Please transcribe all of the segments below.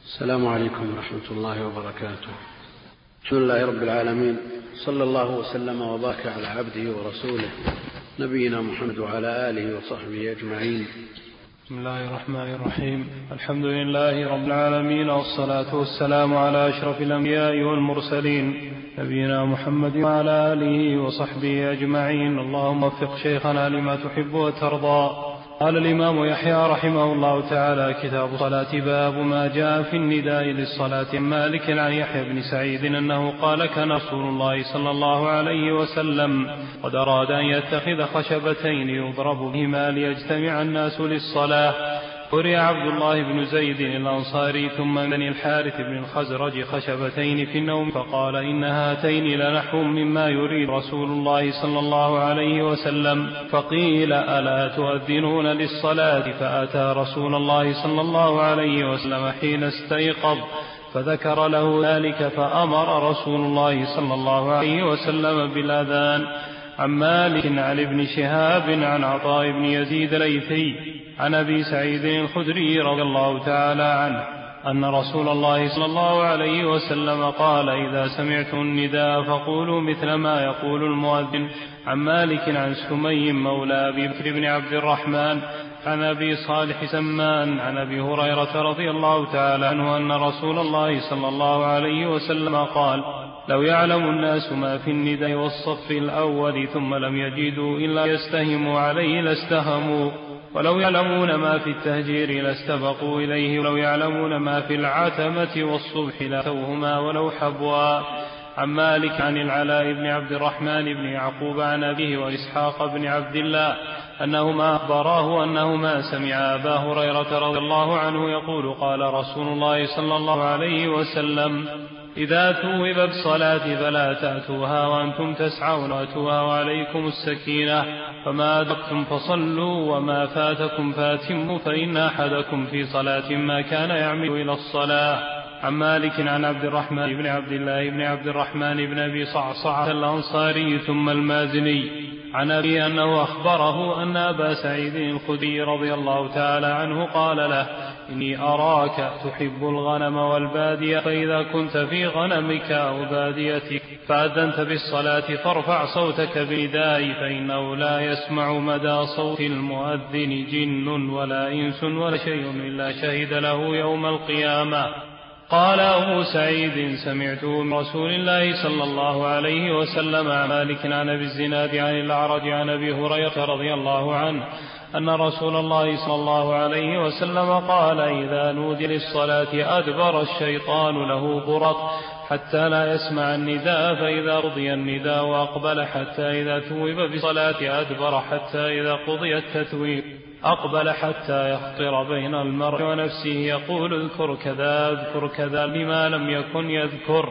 السلام عليكم ورحمة الله وبركاته. الحمد لله رب العالمين، صلى الله وسلم وبارك على عبده ورسوله نبينا محمد وعلى آله وصحبه أجمعين. بسم الله الرحمن الرحيم. الحمد لله رب العالمين، والصلاة والسلام على أشرف الأنبياء والمرسلين نبينا محمد وعلى آله وصحبه أجمعين. اللهم وفق شيخنا لما تحب وترضى. قال الإمام يحيى رحمه الله تعالى: كتاب الصلاة، باب ما جاء في النداء للصلاة. مالك عن يحيى بن سعيد أنه قال: كان رسول الله صلى الله عليه وسلم قد أراد أن يتخذ خشبتين يضرب بهما ليجتمع الناس للصلاة. قرئ عبد الله بن زيد الأنصاري ثم بني الحارث بن الخزرج خشبتين في النوم، فقال: إن هاتين لنحو مما يريد رسول الله صلى الله عليه وسلم. فقيل: ألا تؤذنون للصلاة؟ فأتى رسول الله صلى الله عليه وسلم حين استيقظ فذكر له ذلك، فأمر رسول الله صلى الله عليه وسلم بالأذان. عن مالك عن ابن شهاب عن عطاء بن يزيد الليثي عن أبي سعيد الخدري رضي الله تعالى عنه أن رسول الله صلى الله عليه وسلم قال: إذا سمعتم النداء فقولوا مثل ما يقول المؤذن. عن مالك عن سمي مولى أبي بكر بن عبد الرحمن عن أبي صالح سمان عن أبي هريرة رضي الله تعالى عنه أن رسول الله صلى الله عليه وسلم قال: لو يعلم الناس ما في النداء والصف الأول ثم لم يجدوا إلا يستهموا عليه لاستهموا، ولو يعلمون ما في التهجير لاستبقوا إليه، ولو يعلمون ما في العتمة والصبح لاتوهما ولو حبوا. عن مالك عن العلاء بن عبد الرحمن بن يعقوب عن أبيه وإسحاق بن عبد الله أنهما أخبراه أنهما سمع أبا هريرة رضي الله عنه يقول: قال رسول الله صلى الله عليه وسلم: إذا ثوب بالصلاة فلا تأتوها وأنتم تسعون، وأتوها وعليكم السكينة، فما أدركتم فصلوا وما فاتكم فاتموا، فإن أحدكم في صلاة ما كان يعمل إلى الصلاة. عن مالك عن عبد الرحمن بن عبد الله بن عبد الرحمن بن أبي صعصعة الأنصاري ثم المازني عن أبي أنه أخبره أن أبا سعيد الخدري رضي الله تعالى عنه قال له: إني أراك تحب الغنم والبادية، فإذا كنت في غنمك أو باديتك فأذنت بالصلاة فارفع صوتك بالنداء، فإنه لا يسمع مدى صوت المؤذن جن ولا إنس ولا شيء إلا شهد له يوم القيامة. قال أبو سعيد: سمعته من رسول الله صلى الله عليه وسلم. عن مالك عن أبي الزناد عن الأعرج عن أبي هريرة رضي الله عنه أن رسول الله صلى الله عليه وسلم قال: إذا نودي للصلاة أدبر الشيطان له غرط حتى لا يسمع النداء، فإذا رضي النداء وأقبل حتى إذا ثوب بصلاة أدبر حتى إذا قضي التثويب أقبل حتى يخطر بين المرء ونفسه يقول: اذكر كذا اذكر كذا لما لم يكن يذكر،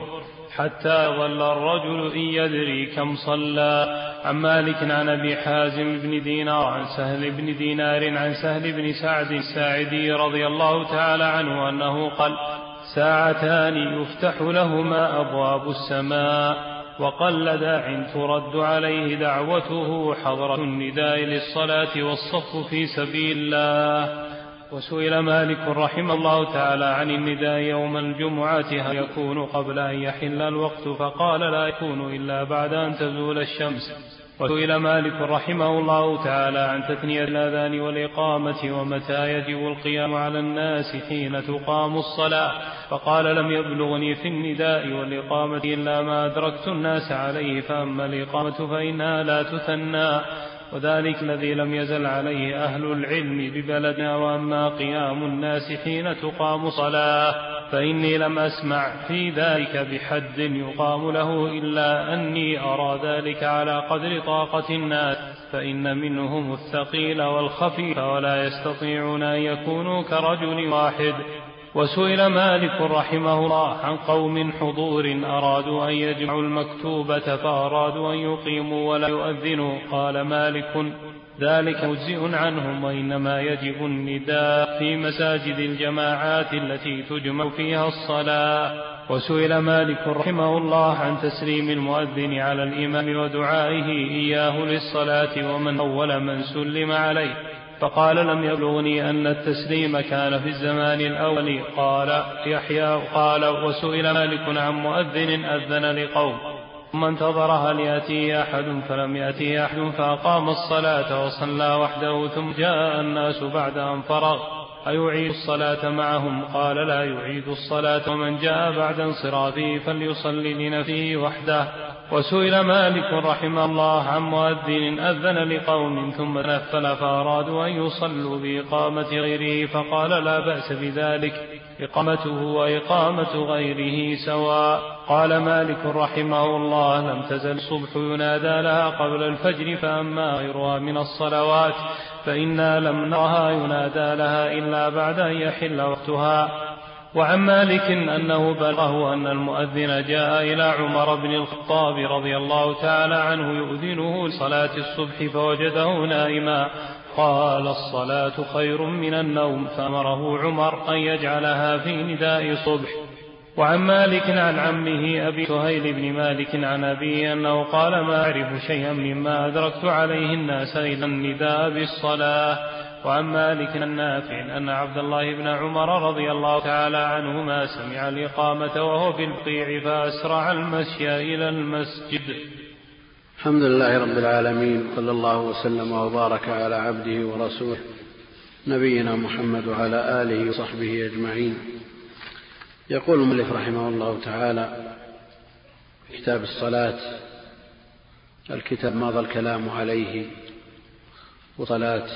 حتى يظل الرجل إن يدري كم صلى. عن مالك عن أبي حازم بن دينار عن سهل بن دينار عن سهل بن سعد الساعدي رضي الله تعالى عنه أنه قال: ساعتان يفتح لهما أبواب السماء، وقل داع ترد عليه دعوته حضرة النداء للصلاة والصف في سبيل الله. وسئل مالك رحمه الله تعالى عن النداء يوم الجمعة هل يكون قبل أن يحل الوقت؟ فقال: لا يكون إلا بعد أن تزول الشمس. وسئل مالك رحمه الله تعالى عن تثنية الأذان والإقامة ومتى يجب القيام على الناس حين تقام الصلاة، فقال: لم يبلغني في النداء والإقامة إلا ما أدركت الناس عليه، فأما الإقامة فإنها لا تثنى، وذلك الذي لم يزل عليه أهل العلم ببلدنا. وأما قيام الناس حين تقام صلاة فإني لم أسمع في ذلك بحد يقام له، إلا أني أرى ذلك على قدر طاقة الناس، فإن منهم الثقيل والخفيف ولا يستطيعون أن يكونوا كرجل واحد. وسئل مالك رحمه الله عن قوم حضور أرادوا أن يجمعوا المكتوبة فأرادوا أن يقيموا ولا يؤذنوا، قال مالك: ذلك مجزئ عنهم، وإنما يجب النداء في مساجد الجماعات التي تجمع فيها الصلاة. وسئل مالك رحمه الله عن تسليم المؤذن على الإمام ودعائه إياه للصلاة ومن أول من سلم عليه، فقال لم يبلغني أن التسليم كان في الزمان الأول. قال يحيى قال وسئل مالك عن مؤذن أذن لقوم ثم انتظر هل يأتي أحد فلم يأتي أحد فأقام الصلاة وصلى وحده ثم جاء الناس بعد أن فرغ أيعيد الصلاة معهم؟ قال لا يعيد الصلاة ومن جاء بعد انصرافه فليصلي لنفسه وحده. وسئل مالك رحمه الله عن مؤذن أذن لقوم ثم نفل فأرادوا أن يصلوا بإقامة غيره فقال لا بأس بذلك إقامته وإقامة غيره سواء. قال مالك رحمه الله لم تزل الصبح ينادى لها قبل الفجر فأما غيرها من الصلوات فإنا لم نرها ينادى لها إلا بعد أن يحل وقتها. وعن مالك أنه بلغه أن المؤذن جاء إلى عمر بن الخطاب رضي الله تعالى عنه يؤذنه لصلاة الصبح فوجده نائما قال الصلاة خير من النوم فأمره عمر أن يجعلها في نداء الصبح. وعن مالك عن عمه أبي سهيل بن مالك عن أبيه أنه قال ما أعرف شيئا مما أدركت عليه الناس إلا النداء بالصلاة. وعن مالك النافع أن عبد الله بن عمر رضي الله تعالى عنهما سمع الإقامة وهو في البقيع فأسرع المشي إلى المسجد. الحمد لله رب العالمين صلى الله وسلم وبارك على عبده ورسوله نبينا محمد وعلى آله وصحبه أجمعين. يقول المؤلف رحمه الله تعالى في كتاب الصلاة الكتاب مضى الكلام عليه. وصلاة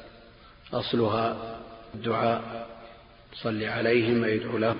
أصلها الدعاء صل عليهم يدعو لهم،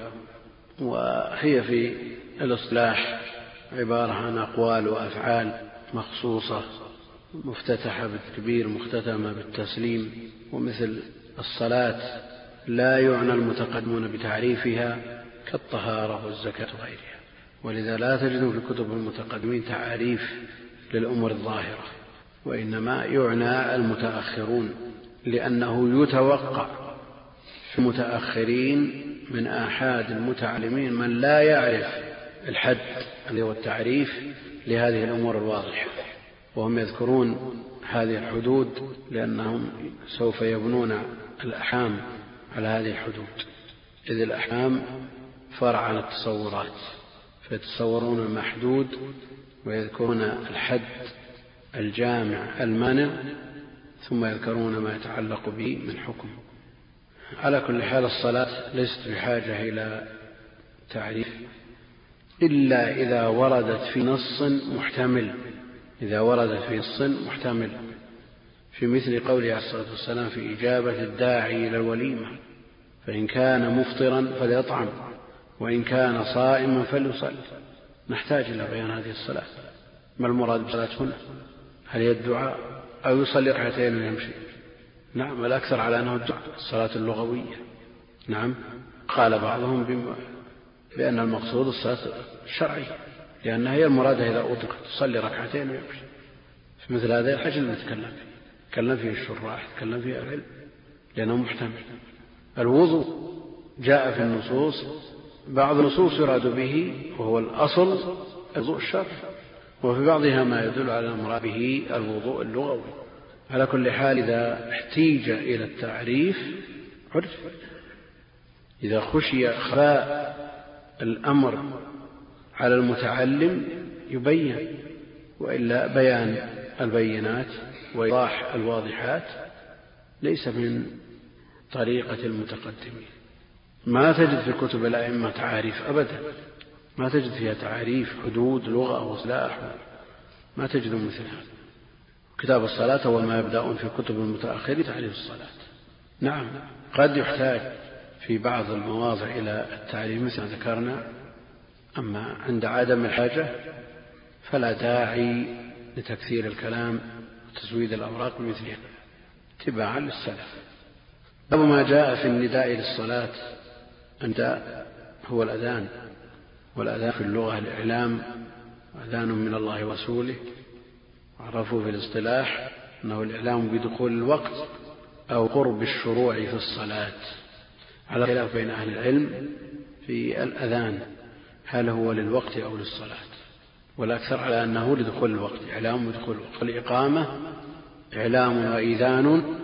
وهي في الاصطلاح عبارة عن أقوال وأفعال مخصوصة مفتتحة بالتكبير مختتمة بالتسليم. ومثل الصلاة لا يعنى المتقدمون بتعريفها كالطهارة والزكاة وغيرها، ولذا لا تجد في كتب المتقدمين تعريف للأمور الظاهرة، وإنما يعنى المتأخرون، لأنه يتوقع في المتأخرين من آحاد المتعلمين من لا يعرف الحد الذي هو التعريف لهذه الأمور الواضحة، وهم يذكرون هذه الحدود لأنهم سوف يبنون الأحكام على هذه الحدود، إذ الأحكام فرع عن التصورات، فيتصورون المحدود ويذكرون الحد الجامع المانع ثم يذكرون ما يتعلق به من حكم. على كل حال الصلاة ليست بحاجة إلى تعريف إلا إذا وردت في نص محتمل، إذا وردت في نص محتمل، في مثل قوله عليه الصلاة والسلام في إجابة الداعي إلى الوليمة فإن كان مفطرا فليطعم وإن كان صائما فليصلي. نحتاج إلى بيان هذه الصلاة، ما المراد بالصلاة هنا؟ هل هي الدعاء أو يصلي ركعتين ويمشي؟ نعم، الأكثر على أنه الدعاء الصلاة اللغوية. نعم، قال بعضهم بأن المقصود الصلاة الشرعية لأنها هي المرادة إذا أطلقت تصلي ركعتين ويمشي. في مثل هذا الحاجة اللي نتكلم فيه الشراح، نتكلم فيه العلم لأنه محتمل. الوضوء جاء في النصوص بعض النصوص يراد به وهو الأصل الوضوء الشرعي، وفي بعضها ما يدل على المراد به الوضوء اللغوي. على كل حال إذا احتيج إلى التعريف عرف، إذا خشي خفاء الأمر على المتعلم يبين، وإلا بيان البينات وإيضاح الواضحات ليس من طريقة المتقدمين. ما تجد في كتب الأئمة تعاريف أبدا، ما تجد فيها تعاريف حدود لغة وصلاح، ما تجد مثل هذا. كتاب الصلاة أول ما يبدأون في كتب المتأخرين تعريف الصلاة. نعم، قد يحتاج في بعض المواضع إلى التعريف مثل ذكرنا، أما عند عدم الحاجة فلا داعي لتكثير الكلام وتزويد الأوراق بمثلها اتباعا للسلف. باب ما جاء في النداء للصلاة. النداء هو الأذان، والأذان في اللغة الإعلام، أذان من الله ورسوله، عرفوا في الاصطلاح أنه الإعلام بدخول الوقت أو قرب الشروع في الصلاة، على خلاف بين أهل العلم في الأذان هل هو للوقت أو للصلاة، والأكثر على أنه لدخول الوقت، إعلام بدخول الوقت. الإقامة إعلام وإذان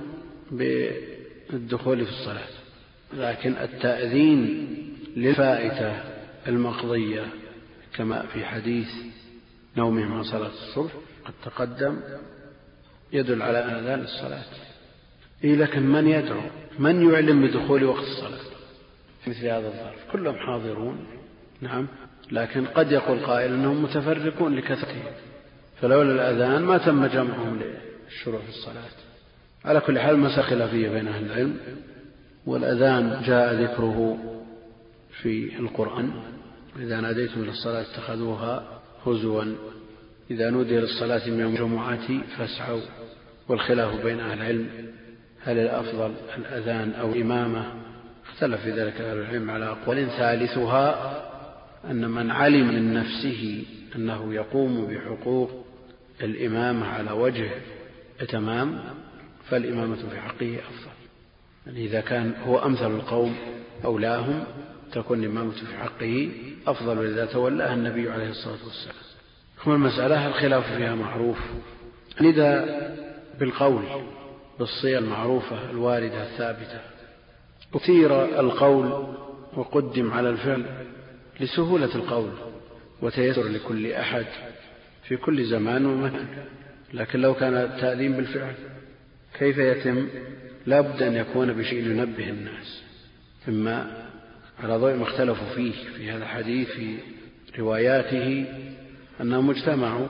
بالدخول في الصلاة، لكن التأذين للفائتة المقضية كما في حديث نومهم عن صلاة الصبح قد تقدم يدل على أذان الصلاة. لكن من يدعو، من يعلم بدخول وقت الصلاة في مثل هذا الظرف؟ كلهم حاضرون نعم، لكن قد يقول قائل أنهم متفرقون لكثرتهم، فلولا الأذان ما تم جمعهم للشروع في الصلاة. على كل حال مسألة خلافية بين أهل العلم. والأذان جاء ذكره في القرآن: إذا ناديتم للصلاة اتخذوها هزوا، إذا نودي للصلاة من يوم الجمعة فاسعوا. والخلاف بين أهل العلم هل الأفضل الأذان أو الإمامة، اختلف في ذلك أهل العلم على أقوال. ثالثها أن من علم من نفسه أنه يقوم بحقوق الإمامة على وجه تمام فالإمامة في حقه أفضل، يعني إذا كان هو أمثل القوم أولاهم تكون الإمامة في حقه أفضل، وإذا تولاها النبي عليه الصلاة والسلام. ثم المسألة الخلاف فيها معروف، ندى بالقول بالصيغ المعروفة الواردة الثابتة، أثير القول وقدم على الفعل لسهولة القول وتيسر لكل أحد في كل زمان ومكان. لكن لو كان التأذين بالفعل كيف يتم؟ لا بد أن يكون بشيء ينبه الناس، إما على ضوء ما اختلفوا فيه في هذا الحديث في رواياته أنهم اجتمعوا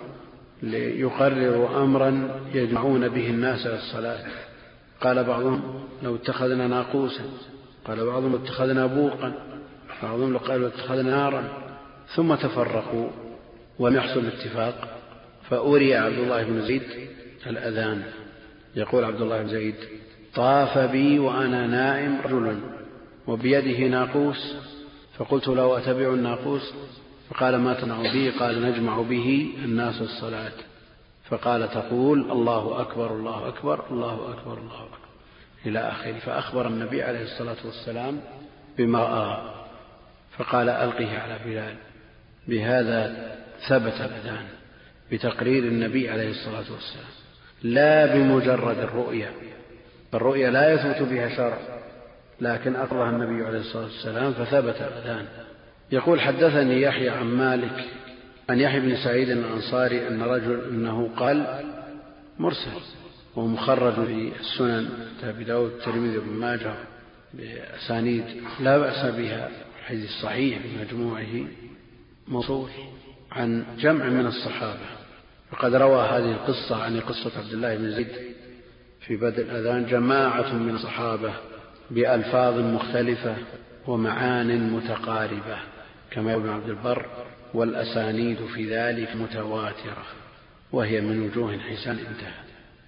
ليقرروا أمرا يجمعون به الناس على الصلاة. قال بعضهم لو اتخذنا ناقوسا، قال بعضهم لو اتخذنا بوقا، بعضهم قالوا لو اتخذنا نارا، ثم تفرقوا ولم يحصل اتفاق. فأري عبد الله بن زيد الأذان، يقول عبد الله بن زيد: طاف بي وأنا نائم رجل وبيده ناقوس، فقلت له أتبع الناقوس؟ فقال ما تصنع به؟ قال نجمع به الناس الصلاة. فقال تقول الله أكبر الله أكبر الله أكبر الله أكبر إلى آخره. فأخبر النبي عليه الصلاة والسلام بما رأى، فقال ألقه على بلال. بهذا ثبت الأذان بتقرير النبي عليه الصلاة والسلام، لا بمجرد الرؤية، فالرؤية لا يثبت بها شرع، لكن أقرها النبي عليه الصلاة والسلام فثبت الأذان. يقول حدثني يحيى عن مالك عن يحيى بن سعيد الأنصاري أنه قال مرسل، ومخرج في السنن أبي داود الترمذي وابن ماجه بأسانيد لا بأس بها، الحديث صحيح بمجموعه موصول عن جمع من الصحابة. وقد روى هذه القصة عن قصة عبد الله بن زيد في بدء الأذان جماعة من الصحابة بألفاظ مختلفة ومعان متقاربة كما يقول ابن عبد البر، والأسانيد في ذلك متواترة وهي من وجوه حسان. انتهى.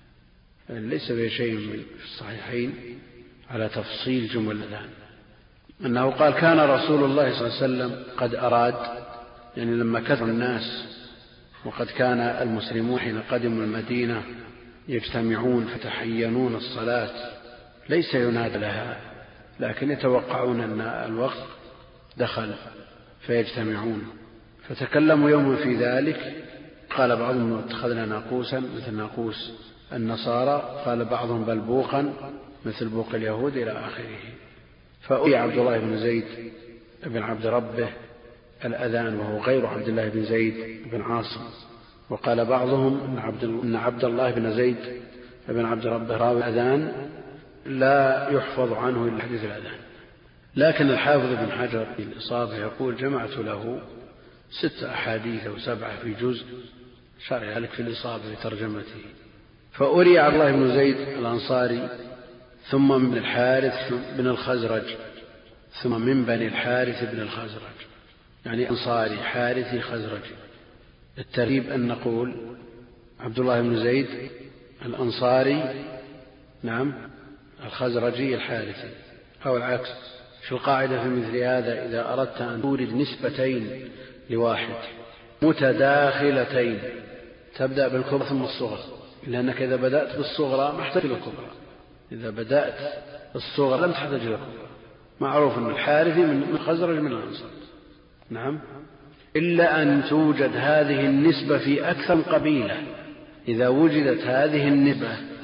ليس بشيء من الصحيحين على تفصيل جمل الأذان أنه قال كان رسول الله صلى الله عليه وسلم قد أراد، يعني لما كثر الناس وقد كان المسلمون حين قدموا المدينة يجتمعون فتحينون الصلاة ليس ينادى لها، لكن يتوقعون أن الوقت دخل فيجتمعون، فتكلموا يوما في ذلك. قال بعضهم اتخذنا ناقوسا مثل ناقوس النصارى، قال بعضهم بل بوقا مثل بوق اليهود إلى آخره. فأري عبد الله بن زيد بن عبد ربه الأذان وهو غير عبد الله بن زيد بن عاصم. وقال بعضهم إن عبد الله بن زيد بن عبد ربه راوي الأذان لا يحفظ عنه إلا حديث الأذان. لكن الحافظ بن حجر في الإصابة يقول جمعت له 6 أحاديث أو 7 في جزء، شرع ذلك في الإصابة بترجمته. فأري عبد الله بن زيد الأنصاري ثم من الحارث بن الخزرج ثم من بني الحارث بن الخزرج، يعني أنصاري حارثي خزرجي. الترتيب أن نقول عبد الله بن زيد الأنصاري نعم الخزرجي الحارثي، أو العكس. في القاعدة في مثل هذا إذا أردت أن تورد نسبتين لواحد متداخلتين تبدأ بالكبرى ثم الصغرى، لأنك إذا بدأت بالصغرى ما احتاج إلى الكبرى، إذا بدأت الصغرى لم تحتاج إلى الكبرى. معروف أن الحارثي من خزرج من الأنصار نعم، إلا أن توجد هذه النسبة في أكثر من قبيلة. إذا وجدت هذه النسبة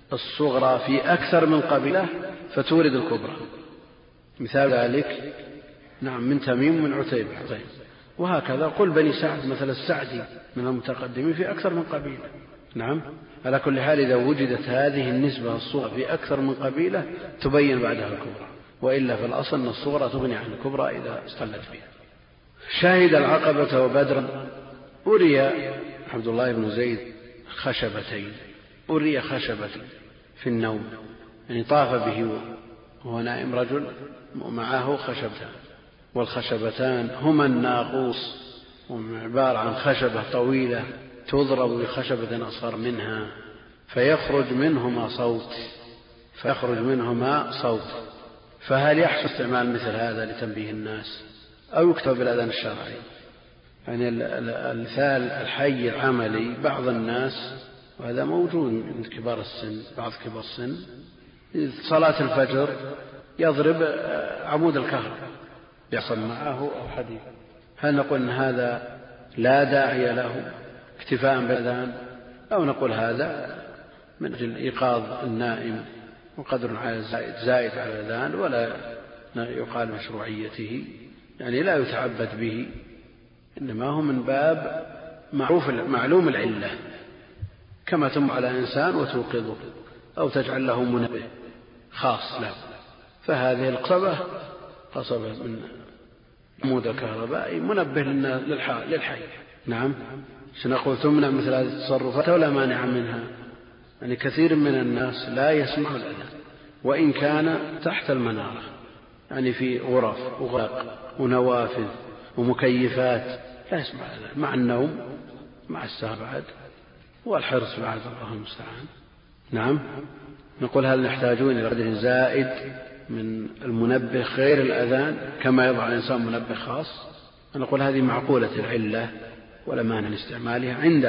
الصغرى في أكثر من قبيلة فتورد الكبرى. مثال ذلك نعم من تميم ومن عتيبة. وهكذا قل بني سعد مثل السعدي من المتقدمين في أكثر من قبيلة. نعم على كل حال إذا وجدت هذه النسبة الصغرى في أكثر من قبيلة تبين بعدها الكبرى، وإلا في الأصل أن الصغرى تغني عن الكبرى إذا استقلت بها. شهد العقبة وبدرا. أري عبد الله بن زيد خشبتين، أري خشبة في النوم، يعني طاف به وهو نائم رجل معه خشبتان، والخشبتان هما الناقوس، عبارة عن خشبة طويلة تضرب بخشبة أصغر منها فيخرج منهما صوت. فهل يحصل استعمال مثل هذا لتنبيه الناس أو يكتب بالأذان الشرعي؟ يعني المثال الحي العملي بعض الناس، وهذا موجود عند كبار السن، بعض كبار السن صلاة الفجر يضرب عمود الكهرباء يحصل معه أو حديث. هل نقول أن هذا لا داعي له اكتفاء بالأذان، أو نقول هذا من أجل إيقاظ النائم وقدر زائد على الأذان ولا يقال مشروعيته، يعني لا يتعبد به، إنما هو من باب معلوم العلة، كما تم على إنسان وتوقظه أو تجعل له منبه خاص له. فهذه قصبة من عمود الكهرباء منبه للحي. نعم سنقول تمنع مثل هذه التصرفات ولا مانع منها. يعني كثير من الناس لا يسمع الأذان وإن كان تحت المنارة، يعني في غرف وغلاق ونوافذ ومكيفات لا يسمع الأذان، مع النوم مع السهر بعد والحرص بعد، الله المستعان. نعم نقول هل نحتاجون إلى قدر زائد من المنبه غير الأذان كما يضع الإنسان منبه خاص؟ نقول هذه معقولة العلة ولا مانع من استعمالها عند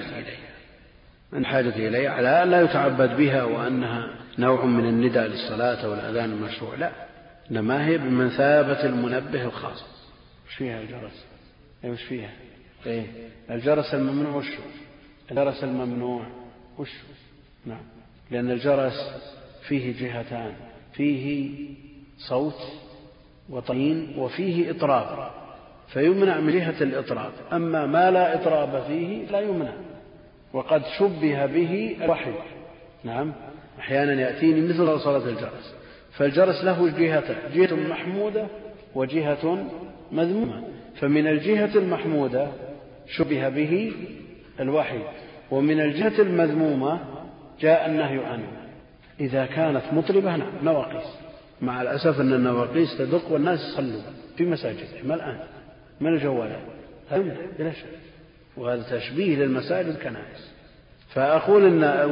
الحاجة إليها، على أن لا يتعبد بها وأنها نوع من النداء للصلاة والأذان المشروع، لا، إنما هي بمثابة المنبه الخاص. وش فيها الجرس؟ وش فيها؟ الجرس الممنوع وش؟ الجرس الممنوع وش؟ نعم لأن الجرس فيه جهتان، فيه صوت وطين وفيه إطراب، فيمنع من جهة الإطراب، أما ما لا إطراب فيه لا يمنع. وقد شبه به الوحي. نعم أحيانا يأتيني مثل صلاة الجرس، فالجرس له جهتان، جهة محمودة وجهة مذمومة، فمن الجهة المحمودة شبه به الوحي، ومن الجهة المذمومة جاء النهي عنه. إذا كانت مطربة نعم نواقيس، مع الأسف أن النواقيس تدق والناس يصلون في مساجدهم الآن من الجوالات، هذا بلا شك، وهذا تشبيه للمساجد الكنائس. فأقول أن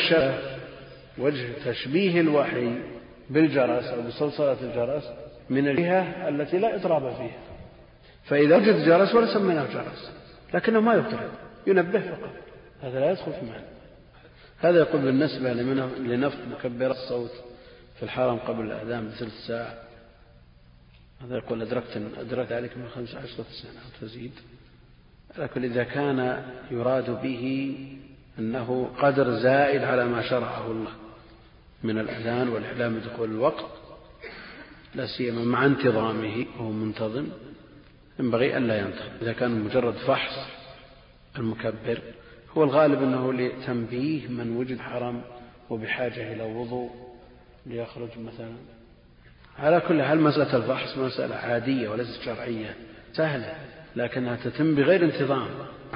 وجه تشبيه الوحي بالجرس أو بصلصلة الجرس من الجهة التي لا إطراب فيها. فإذا وجد جرس ولا سميناه جرس لكنه ما يطرب، ينبه فقط، هذا لا يدخل في معنى. هذا يقول بالنسبة لنفط مكبر الصوت في الحرم قبل الأذان بثلث ساعة. هذا يقول أدركت ذلك من 15 سنة تزيد. لكن إذا كان يراد به أنه قدر زائد على ما شرعه الله من الأذان والإعلام بدخول الوقت، لا سيما مع انتظامه وهو منتظم، ينبغي أن لا ينتظم. إذا كان مجرد فحص المكبر، هو الغالب أنه لتنبيه من وجد حرم وبحاجة إلى وضوء ليخرج مثلا. على كل حال مسألة الفحص مسألة عادية وليست شرعية سهلة، لكنها تتم بغير انتظام.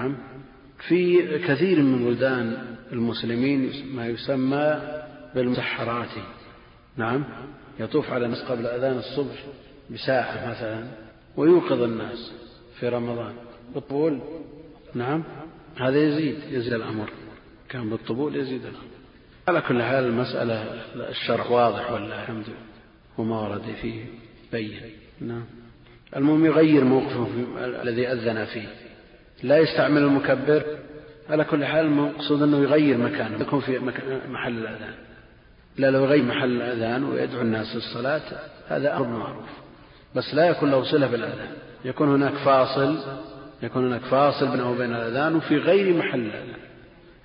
في كثير من بلدان المسلمين ما يسمى بالمسحرات. نعم يطوف على الناس قبل أذان الصبح بساعة مثلا ويوقظ الناس في رمضان بالطبول. نعم هذا يزيد الأمر، كان بالطبول يزيد الأمر. على كل حال المسألة الشرع واضح والله الحمد وما ورد فيه بين. نعم المهم يغير موقفه الذي أذن فيه، لا يستعمل المكبر. على كل حال المقصود أنه يغير مكانه، يكون في محل الأذان، لا لو يغير محل الأذان ويدعو الناس للصلاة هذا أمر معروف، بس لا يكون له صلة بالأذان، يكون هناك فاصل بينه وبين الأذان وفي غير محل الأذان.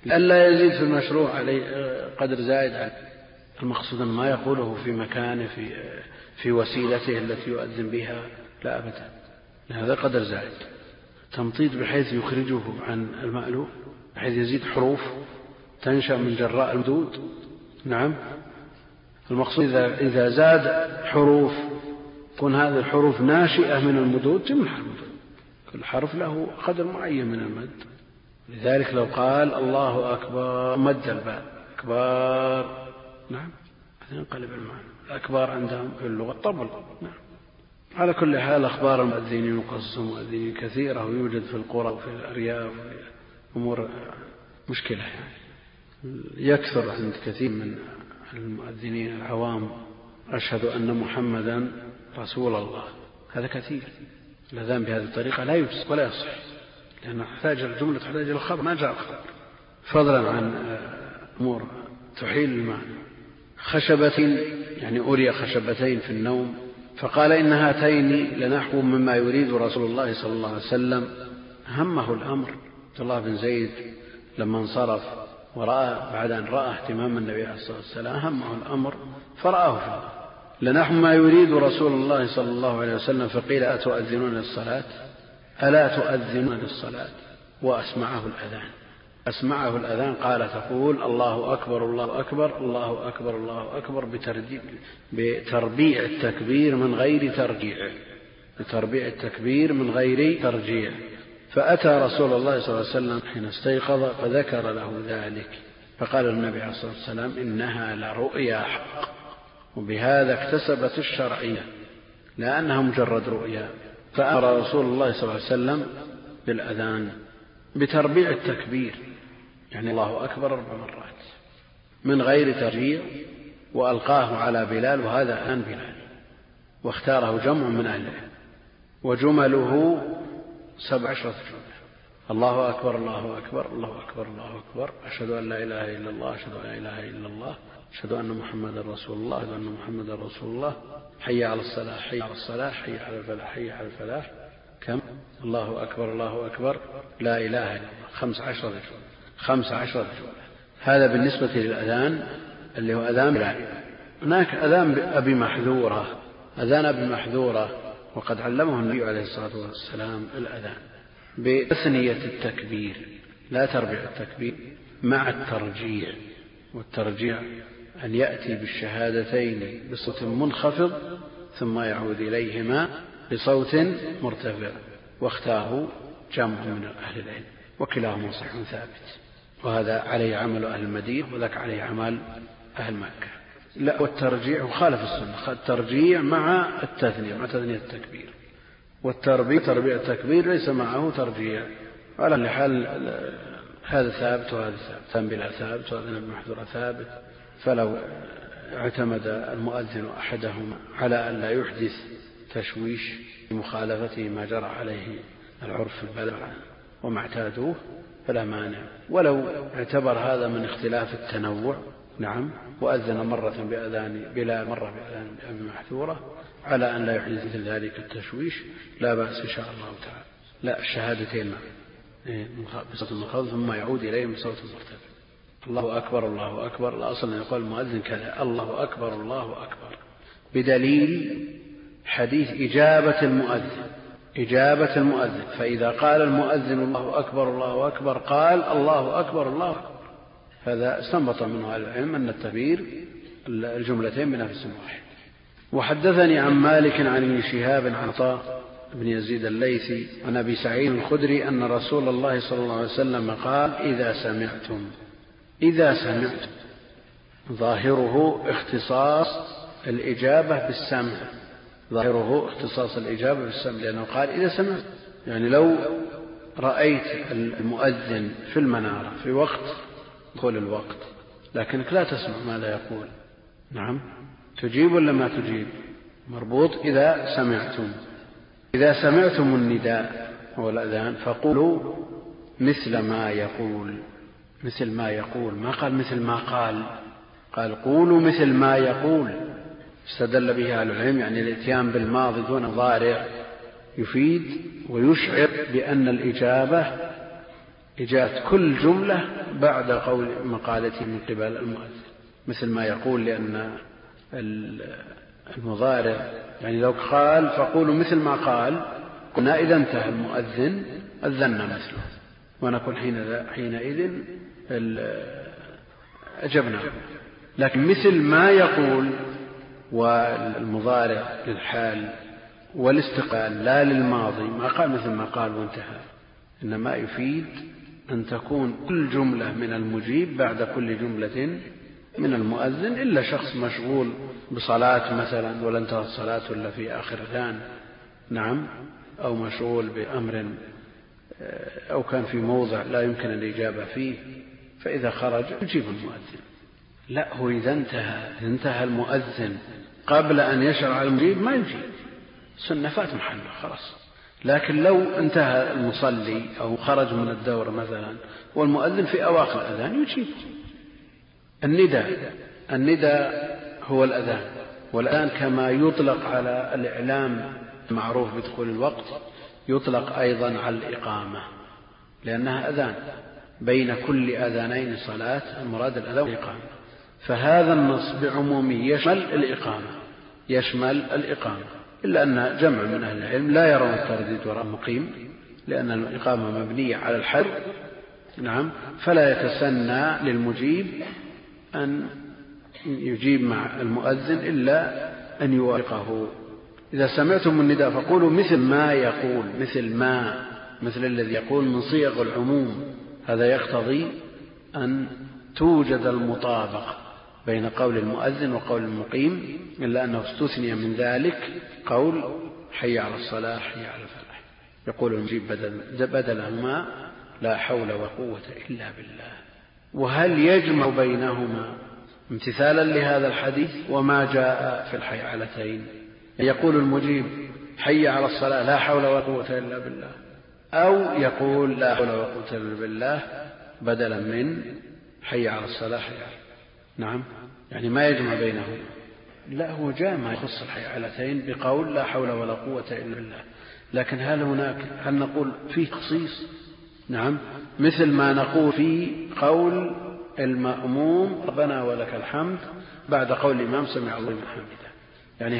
ألا يزيد في المشروع عليه قدر زائد عنه. المقصود ما يقوله في مكانه في وسيلته التي يؤذن بها، لا أبدا، هذا قدر زائد. تمطيط بحيث يخرجه عن المألوف، بحيث يزيد حروف تنشأ من جراء المدود. نعم، المقصود إذا زاد حروف كون هذه الحروف ناشئة من المدود، جمع المدود، كل حرف له قدر معين من المد. لذلك لو قال الله أكبر مد الباء أكبر، نعم، هذا ينقلب المعنى. الأكبر عندهم في اللغة الطبل. نعم. على كل حال أخبار المؤذنين وقصص المؤذنين كثيرة، ويوجد في القرى وفي الأرياف أمور مشكلة يعني. يكثر عند كثير من المؤذنين العوام أشهد أن محمدا رسول الله، هذا كثير. الأذان بهذه الطريقة لا يجوز ولا يصح، لأنه تحتاج الجملة، تحتاج الخبر، ما جاء الخبر، فضلا عن أمور تحيل المعنى. خشبة يعني أري خشبتين في النوم، فقال إن هاتين لنحو مما يريد رسول الله صلى الله عليه وسلم. همه الأمر. عبد الله بن زيد لما انصرف ورأى بعد أن رأى اهتمام النبي عليه الصلاة والسلام، همه الأمر فرآه فيه. لنحو ما يريد رسول الله صلى الله عليه وسلم، فقيل أتؤذنون للصلاة؟ ألا تؤذنون للصلاة؟ وأسمعه الأذان. أسمعه الأذان قال تقول الله أكبر الله أكبر الله أكبر الله أكبر بتربيع التكبير من غير ترجيع، بتربيع التكبير من غير ترجيع. فأتى رسول الله صلى الله عليه وسلم حين استيقظ فذكر له ذلك، فقال النبي عليه الصلاة والسلام إنها لرؤيا حق، وبهذا اكتسبت الشرعية لا أنها مجرد رؤيا. فأمر رسول الله صلى الله عليه وسلم بالأذان بتربيع التكبير، يعني الله أكبر 4 مرات من غير ترجيع، وألقاه على بلال، وهذا آن بلال، واختاره جمع من أهله، وجمله 17 جملة. الله أكبر الله أكبر الله أكبر الله أكبر، أشهد أن لا إله إلا الله أشهد أن لا إله إلا الله أشهد أن محمدا رسول الله أشهد أن محمدا رسول الله، حي على الصلاة حي على الصلاة حي على الفلاح حي على الفلاح. كم؟ الله أكبر الله أكبر لا إله إلا الله 15 جملة 15 جملة. هذا بالنسبة للأذان اللي هو أذان بلال. هناك أذان أبي محذورة، أذان أبي محذورة، وقد علمه النبي عليه الصلاة والسلام الأذان بتثنية التكبير لا تربيع التكبير مع الترجيع. والترجيع أن يأتي بالشهادتين بصوت منخفض ثم يعود إليهما بصوت مرتفع، واختاره جمع من أهل العلم، وكلاهما صحيح ثابت، وهذا عليه عمل أهل المدينة وذاك عليه عمل أهل مكة. لا، والترجيع خالف السنة، الترجيع مع التثنية، مع تثنية التكبير، والتربيع تربيع التكبير ليس معه ترجيع. على كل حال هذا ثابت وهذا ثابت، أذان بلال ثابت وأذان ابن محذورة ثابت. فلو اعتمد المؤذن أحدهما على أن لا يحدث تشويش بمخالفته ما جرى عليه العرف في البلد وما اعتادوه فلا مانع، ولو اعتبر هذا من اختلاف التنوع، نعم، وأذن مرة بأذان بلال مرة بأذان أبي محذورة على أن لا يحدث مثل ذلك التشويش، لا بأس إن شاء الله تعالى. لا، الشهادتين بصوت منخفض ثم يعود إليهم بصوت مرتفع. الله أكبر الله أكبر، الأصل أن يقول المؤذن كذا الله أكبر الله أكبر، بدليل حديث إجابة المؤذن. فإذا قال المؤذن الله أكبر الله أكبر قال الله أكبر الله أكبر. هذا استنبط منه العلم أن التكبير الجملتين بنفس واحد. وحدثني عن مالك عن ابن شهاب عن عطاء بن يزيد الليثي عن أبي سعيد الخدري أن رسول الله صلى الله عليه وسلم قال إذا سمعتم، ظاهره اختصاص الإجابة بالسمع، ظاهره اختصاص الإجابة بالسمع، لأنه قال إذا سمعت، يعني لو رأيت المؤذن في المنارة في وقت دخول الوقت لكنك لا تسمع ماذا يقول، نعم، تجيب ولا ما تجيب؟ مربوط إذا سمعتم النداء هو الأذان فقولوا مثل ما يقول، ما قال مثل ما قال قولوا مثل ما يقول. استدل به أهل العلم، يعني الاتيان بالماضي دون ضارع يفيد ويشعر بأن الإجابة إجازة كل جملة بعد قول مقالته من قبل المؤذن، مثل ما يقول لأن المضارع يعني لو قال فقولوا مثل ما قال قلنا إذا انتهى المؤذن أذنا مثله ونكون حينئذ أجبنا. لكن مثل ما يقول والمضارع للحال والاستقبال لا للماضي، ما قال مثل ما قال وانتهى، إنما يفيد أن تكون كل جملة من المجيب بعد كل جملة من المؤذن، إلا شخص مشغول بصلاة مثلا ولا انتهت الصلاة إلا في آخر الآن، نعم، أو مشغول بأمر أو كان في موضع لا يمكن الإجابة فيه، فإذا خرج يجيب المؤذن. لا، هو إذا انتهى المؤذن قبل أن يشرع المجيب ما يجيب، سنة فات محله خلاص. لكن لو انتهى المصلي أو خرج من الدور مثلا والمؤذن في أواخر الأذان يجيب. النداء هو الأذان، والأذان كما يطلق على الإعلام المعروف بدخول الوقت يطلق أيضا على الإقامة، لأنها أذان، بين كل أذانين صلاة، المراد الأذان والإقامة. فهذا النص بعمومه يشمل الإقامة، إلا أن جمع من أهل العلم لا يرون الترديد وراء المقيم، لأن الإقامة مبنية على الحد، نعم، فلا يتسنى للمجيب أن يجيب مع المؤذن إلا أن يوافقه. إذا سمعتم النداء فقولوا مثل ما يقول، مثل الذي يقول من صيغ العموم. هذا يقتضي أن توجد المطابقة بين قول المؤذن وقول المقيم، إلا أنه استثني من ذلك قول حي على الصلاة حي على الفلاح، يقول المجيب بدلهما لا حول ولا قوة إلا بالله. وهل يجمع بينهما امتثالا لهذا الحديث وما جاء في الحيعلتين؟ يقول المجيب حي على الصلاة لا حول ولا قوة إلا بالله، أو يقول لا حول ولا قوة إلا بالله بدلا من حي على الصلاة حي على. نعم، يعني ما يجمع بينهم. لا، هو جاء ما يخص الحيعلتين بقول لا حول ولا قوة إلا بالله، لكن هل نقول فيه تخصيص؟ نعم، مثل ما نقول في قول المأموم ربنا ولك الحمد بعد قول الإمام سمع الله لمن حمده، يعني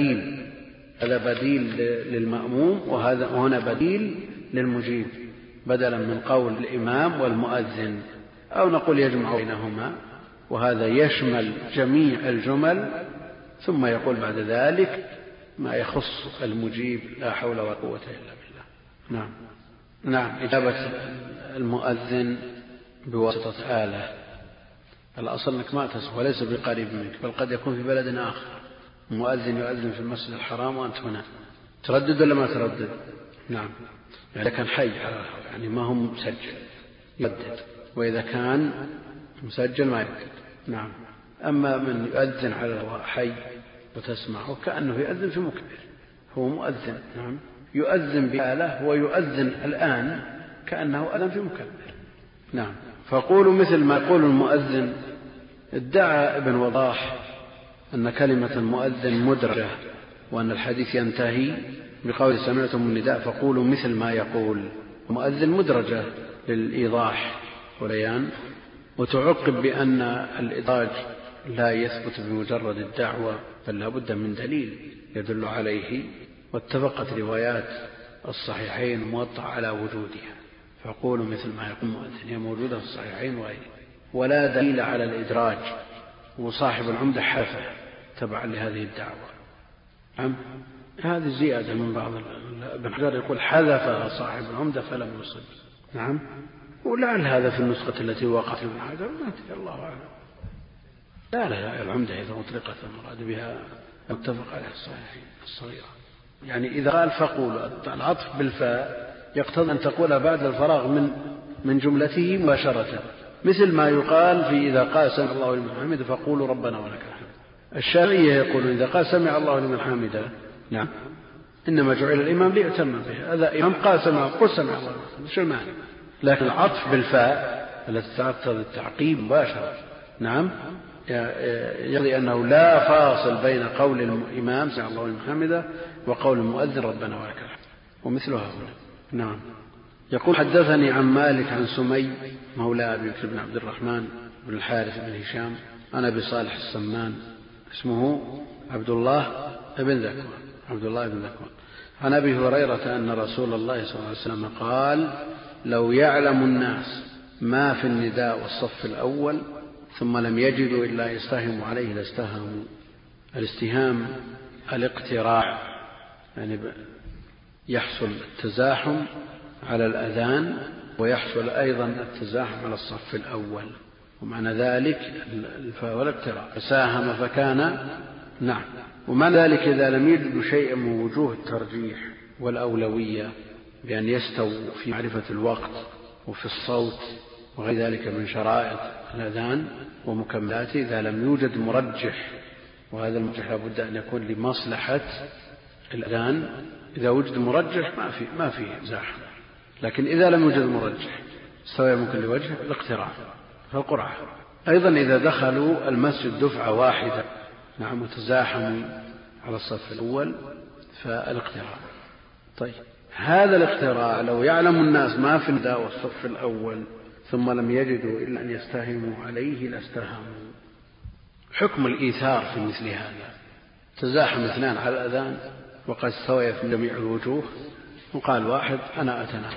هذا بديل للمأموم، وهذا هنا بديل للمجيب بدلا من قول الإمام والمؤذن. أو نقول يجمع بينهما، وهذا يشمل جميع الجمل، ثم يقول بعد ذلك ما يخص المجيب لا حول ولا قوة إلا بالله. نعم، إجابة المؤذن بواسطة آلة، الأصل أنك ما تصف وليس بقريب منك، بل قد يكون في بلد آخر، المؤذن يؤذن في المسجد الحرام وأنت هنا، تردد ولا ما تردد؟ نعم، يعني كان حي يعني ما هو مسجل يردد، وإذا كان مسجل ما يردد. نعم، أما من يؤذن على حي وتسمعه كأنه يؤذن في مكبر، هو مؤذن، نعم، يؤذن بآلة ويؤذن الآن كأنه أذن في مكبر. نعم، فقولوا مثل ما يقول المؤذن. ادعى ابن وضاح أن كلمة المؤذن مدرجة، وأن الحديث ينتهي بقول سمعتم النداء فقولوا مثل ما يقول. المؤذن مدرجة للإيضاح والبيان، وتعقب بأن الإدراج لا يثبت بمجرد الدعوة، بل لا بد من دليل يدل عليه، واتفقت روايات الصحيحين موطأ على وجودها، فقولوا مثل ما يقول المؤذن هي موجودة في الصحيحين وغيره، ولا دليل على الإدراج، وصاحب العمدة حفه تبعا لهذه الدعوة. هذه زيادة من بعض ابن حجر يقول حذفها صاحب العمدة فلم يصب. نعم، ولعل هذا في النسخة التي وقعت ابن حجر، ما أدري، الله أعلم. لا العمدة إذا أطلقت المراد بها متفق عليها الصحيحين الصغيرة. يعني إذا قال فقولوا، العطف بالفاء يقتضي أن تقولها بعد الفراغ من جملته مباشرة، مثل ما يقال في إذا قال سمع الله لمن حمده فقولوا ربنا ولك الحمد. الشافعية يقول إذا قال سمع الله لمن حمده، نعم، إنما جعل الإمام ليؤتم به، هذا إمام قال قل سمع الله لمن حمده، شو المعنى؟ لكن العطف بالفاء التي تقتضي التعقيب مباشرة، نعم، يقضي أنه لا فاصل بين قول الإمام سمع الله لمن حمده وقول المؤذن ربنا ولك الحمد، ومثلها هنا. نعم، يقول حدثني عن مالك عن سمي مولى أبي بكر بن عبد الرحمن بن الحارث بن هشام عن أبي صالح السمان اسمه عبد الله بن ذكوان عن أبي هريرة أن رسول الله صلى الله عليه وسلم قال لو يعلم الناس ما في النداء والصف الأول ثم لم يجدوا إلا يستهموا عليه لاستهموا. الاستهام الاقتراع، يعني يحصل التزاحم على الأذان ويحصل أيضا التزاحم على الصف الأول، ومعنى ذلك والاقتراع فساهم فكان نعم. ومعنى ذلك إذا لم يجدوا شيئا من وجوه الترجيح والأولوية بأن يستووا في معرفة الوقت وفي الصوت وغير ذلك من شرائط الأذان ومكملاته، إذا لم يوجد مرجح، وهذا المرجح لابد أن يكون لمصلحة الأذان، إذا وجد مرجح ما في زاحم. لكن إذا لم يوجد مرجح استوى من كل وجه الاقتراع فالقرعة. أيضا إذا دخلوا المسجد دفعة واحدة نعم وتزاحموا على الصف الأول فالاقتراع. طيب هذا الاقتراع لو يعلم الناس ما في النداء والصف الأول ثم لم يجدوا إلا أن يستهموا عليه لاستهموا. حكم الإيثار في مثل هذا، تزاحم اثنان على الأذان وقد استوى في جميع الوجوه وقال واحد أنا أتناول،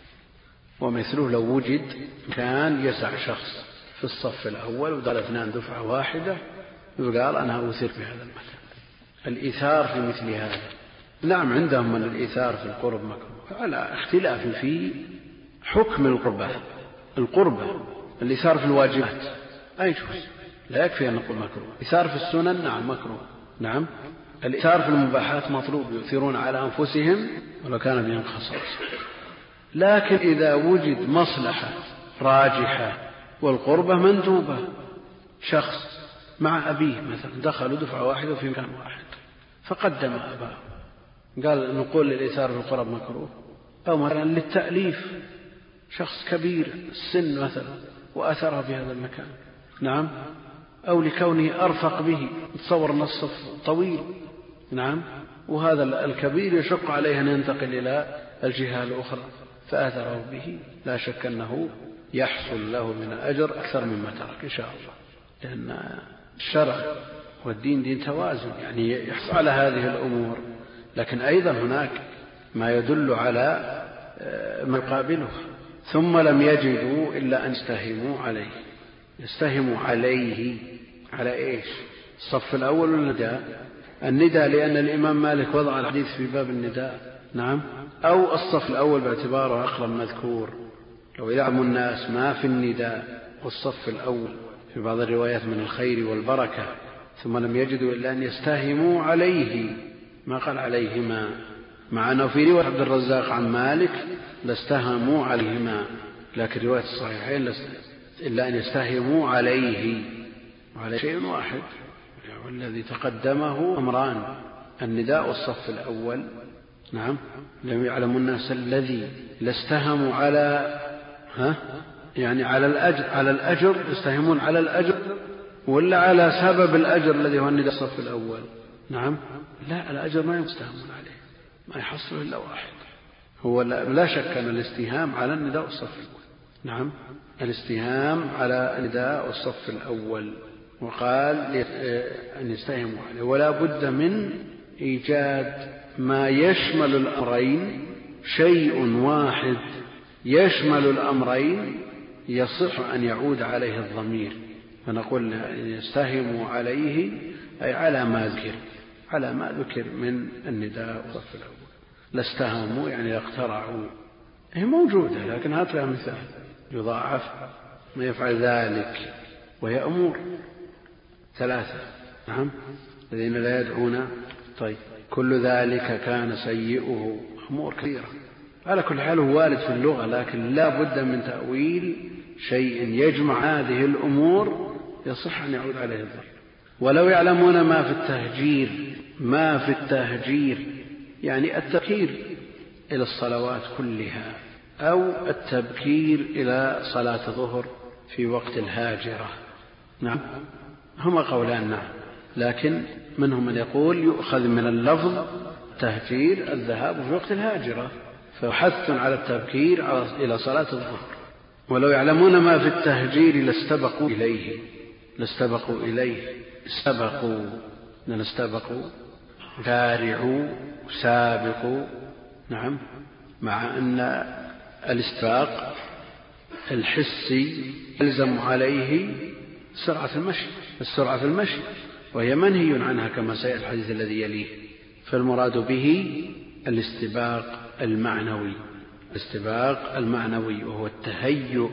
ومثله لو وجد كان يسع شخص في الصف الأول ودخل اثنان دفعة واحدة يقال أنا أوثر في هذا المكان. الإيثار في مثل هذا نعم عندهم من الإيثار في القرب مكروه على اختلاف في حكم القربة. الإيثار في الواجبات أيجوز، لا يكفي أن نقول مكروه. إيثار في السنن نعم مكروه. نعم الإيثار في المباحات مطلوب، يؤثرون على أنفسهم ولو كان بهم خصاصة. لكن إذا وجد مصلحة راجحة والقربة مندوبة، شخص مع أبيه مثلا دخلوا دفعة واحدة في مكان واحد فقدم أباه، قال نقول للإيثار في القرب مكروه، أو مثلا للتأليف، شخص كبير السن مثلا وأثره في هذا المكان نعم، أو لكونه أرفق به، تصور أن الصف طويل نعم وهذا الكبير يشق عليه أن ينتقل إلى الجهة الأخرى فأثره به، لا شك أنه يحصل له من الأجر أكثر مما ترك إن شاء الله، لأن الشرع والدين دين توازن، يعني يحصل على هذه الأمور. لكن أيضا هناك ما يدل على مقابله. ثم لم يجدوا إلا أن يستهموا عليه على إيش؟ الصف الأول النداء لأن الإمام مالك وضع الحديث في باب النداء نعم، أو الصف الأول باعتباره أقرب مذكور. لو يعلم الناس ما في النداء والصف الأول في بعض الروايات من الخير والبركة ثم لم يجدوا إلا أن يستهموا عليه، ما قال عليهما، مع أنه في رواية عبد الرزاق عن مالك لاستهموا عليهما، لكن رواية الصحيحين إلا أن يستهموا عليه وعلى شيء واحد. والذي تقدمه أمران، النداء والصف الأول نعم. لم يعلم الناس الذي لاستهموا على يعني على الأجر يستهمون على الأجر ولا على سبب الأجر الذي هو النداء الصف الأول نعم. لا الأجر ما يستهمون عليه، ما يحصل إلا واحد، هو لا شك أن الاستهام على النداء والصف الأول نعم، الاستهام على النداء والصف الأول. وقال أن يستهموا عليه، ولا بد من إيجاد ما يشمل الأمرين، شيء واحد يشمل الأمرين يصح أن يعود عليه الضمير، فنقول يستهموا عليه أي على ما ذكر من النداء والصف الأول. لاستهموا يعني اقترعوا، هي موجودة لكن هات لها مثال يضاعف ما يفعل ذلك، وهي أمور 3 نعم الذين لا يدعون. طيب كل ذلك كان سيئه، أمور كثيرة على كل حال هو وارد في اللغة، لكن لا بد من تأويل شيء يجمع هذه الأمور يصح أن يعود عليه الضمير. ولو يعلمون ما في التهجير يعني التبكير إلى الصلوات كلها أو التبكير إلى صلاة الظهر في وقت الهاجرة نعم، هما قولان نعم، لكن منهم من يقول يؤخذ من اللفظ تهجير الذهاب في وقت الهاجرة، فحث على التبكير إلى صلاة الظهر. ولو يعلمون ما في التهجير لاستبقوا إليه استبقوا سارعوا سابقوا. نعم، مع أن الاستباق الحسي يلزم عليه السرعة في المشي، وهي منهي عنها كما سيأتي الحديث الذي يليه. فالمراد به الاستباق المعنوي وهو التهيؤ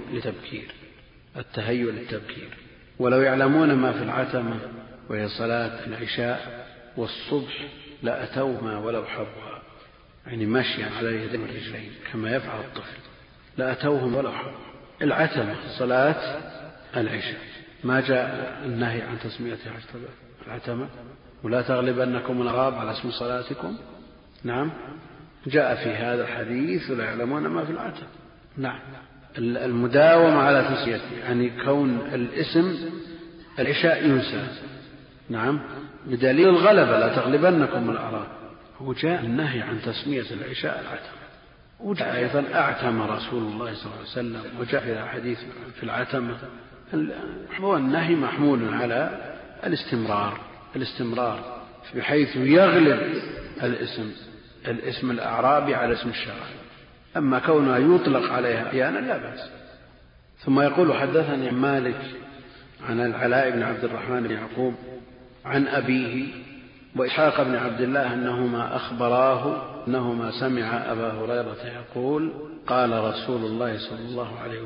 للتبكير. ولو يعلمون ما في العتمة وهي صلاة العشاء والصبح لأتوهما ولو حبوا، يعني مشيا على اليدين والرجلين كما يفعل الطفل، لأتوهم ولو حبوا. العتمة صلاة العشاء ما جاء النهي عن تسميتها العتمة، ولا تغلبنكم الأعراب على اسم صلاتكم. نعم، جاء في هذا الحديث ولا يعلمون ما في العتمة. نعم، المداومة على تسميته، يعني كون الاسم العشاء ينسى. نعم، بدليل الغلبة لا تغلبنكم الأعراب، وجاء النهي عن تسمية العشاء العتمة. وجاء أيضا أعتم رسول الله صلى الله عليه وسلم، وجاء في حديث في العتمة. هو النهي محمول على الاستمرار بحيث يغلب الاسم الأعرابي على اسم الشرعي. أما كونه يطلق عليها أحيانا لا بأس. ثم يقول حدثني مالك عن العلاء بن عبد الرحمن بن يعقوب عن أبيه وإسحاق بن عبد الله أنهما أخبراه أنهما سمع أبا هريرة يقول قال رسول الله صلى الله عليه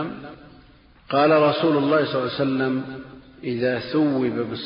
وسلم إذا ثوب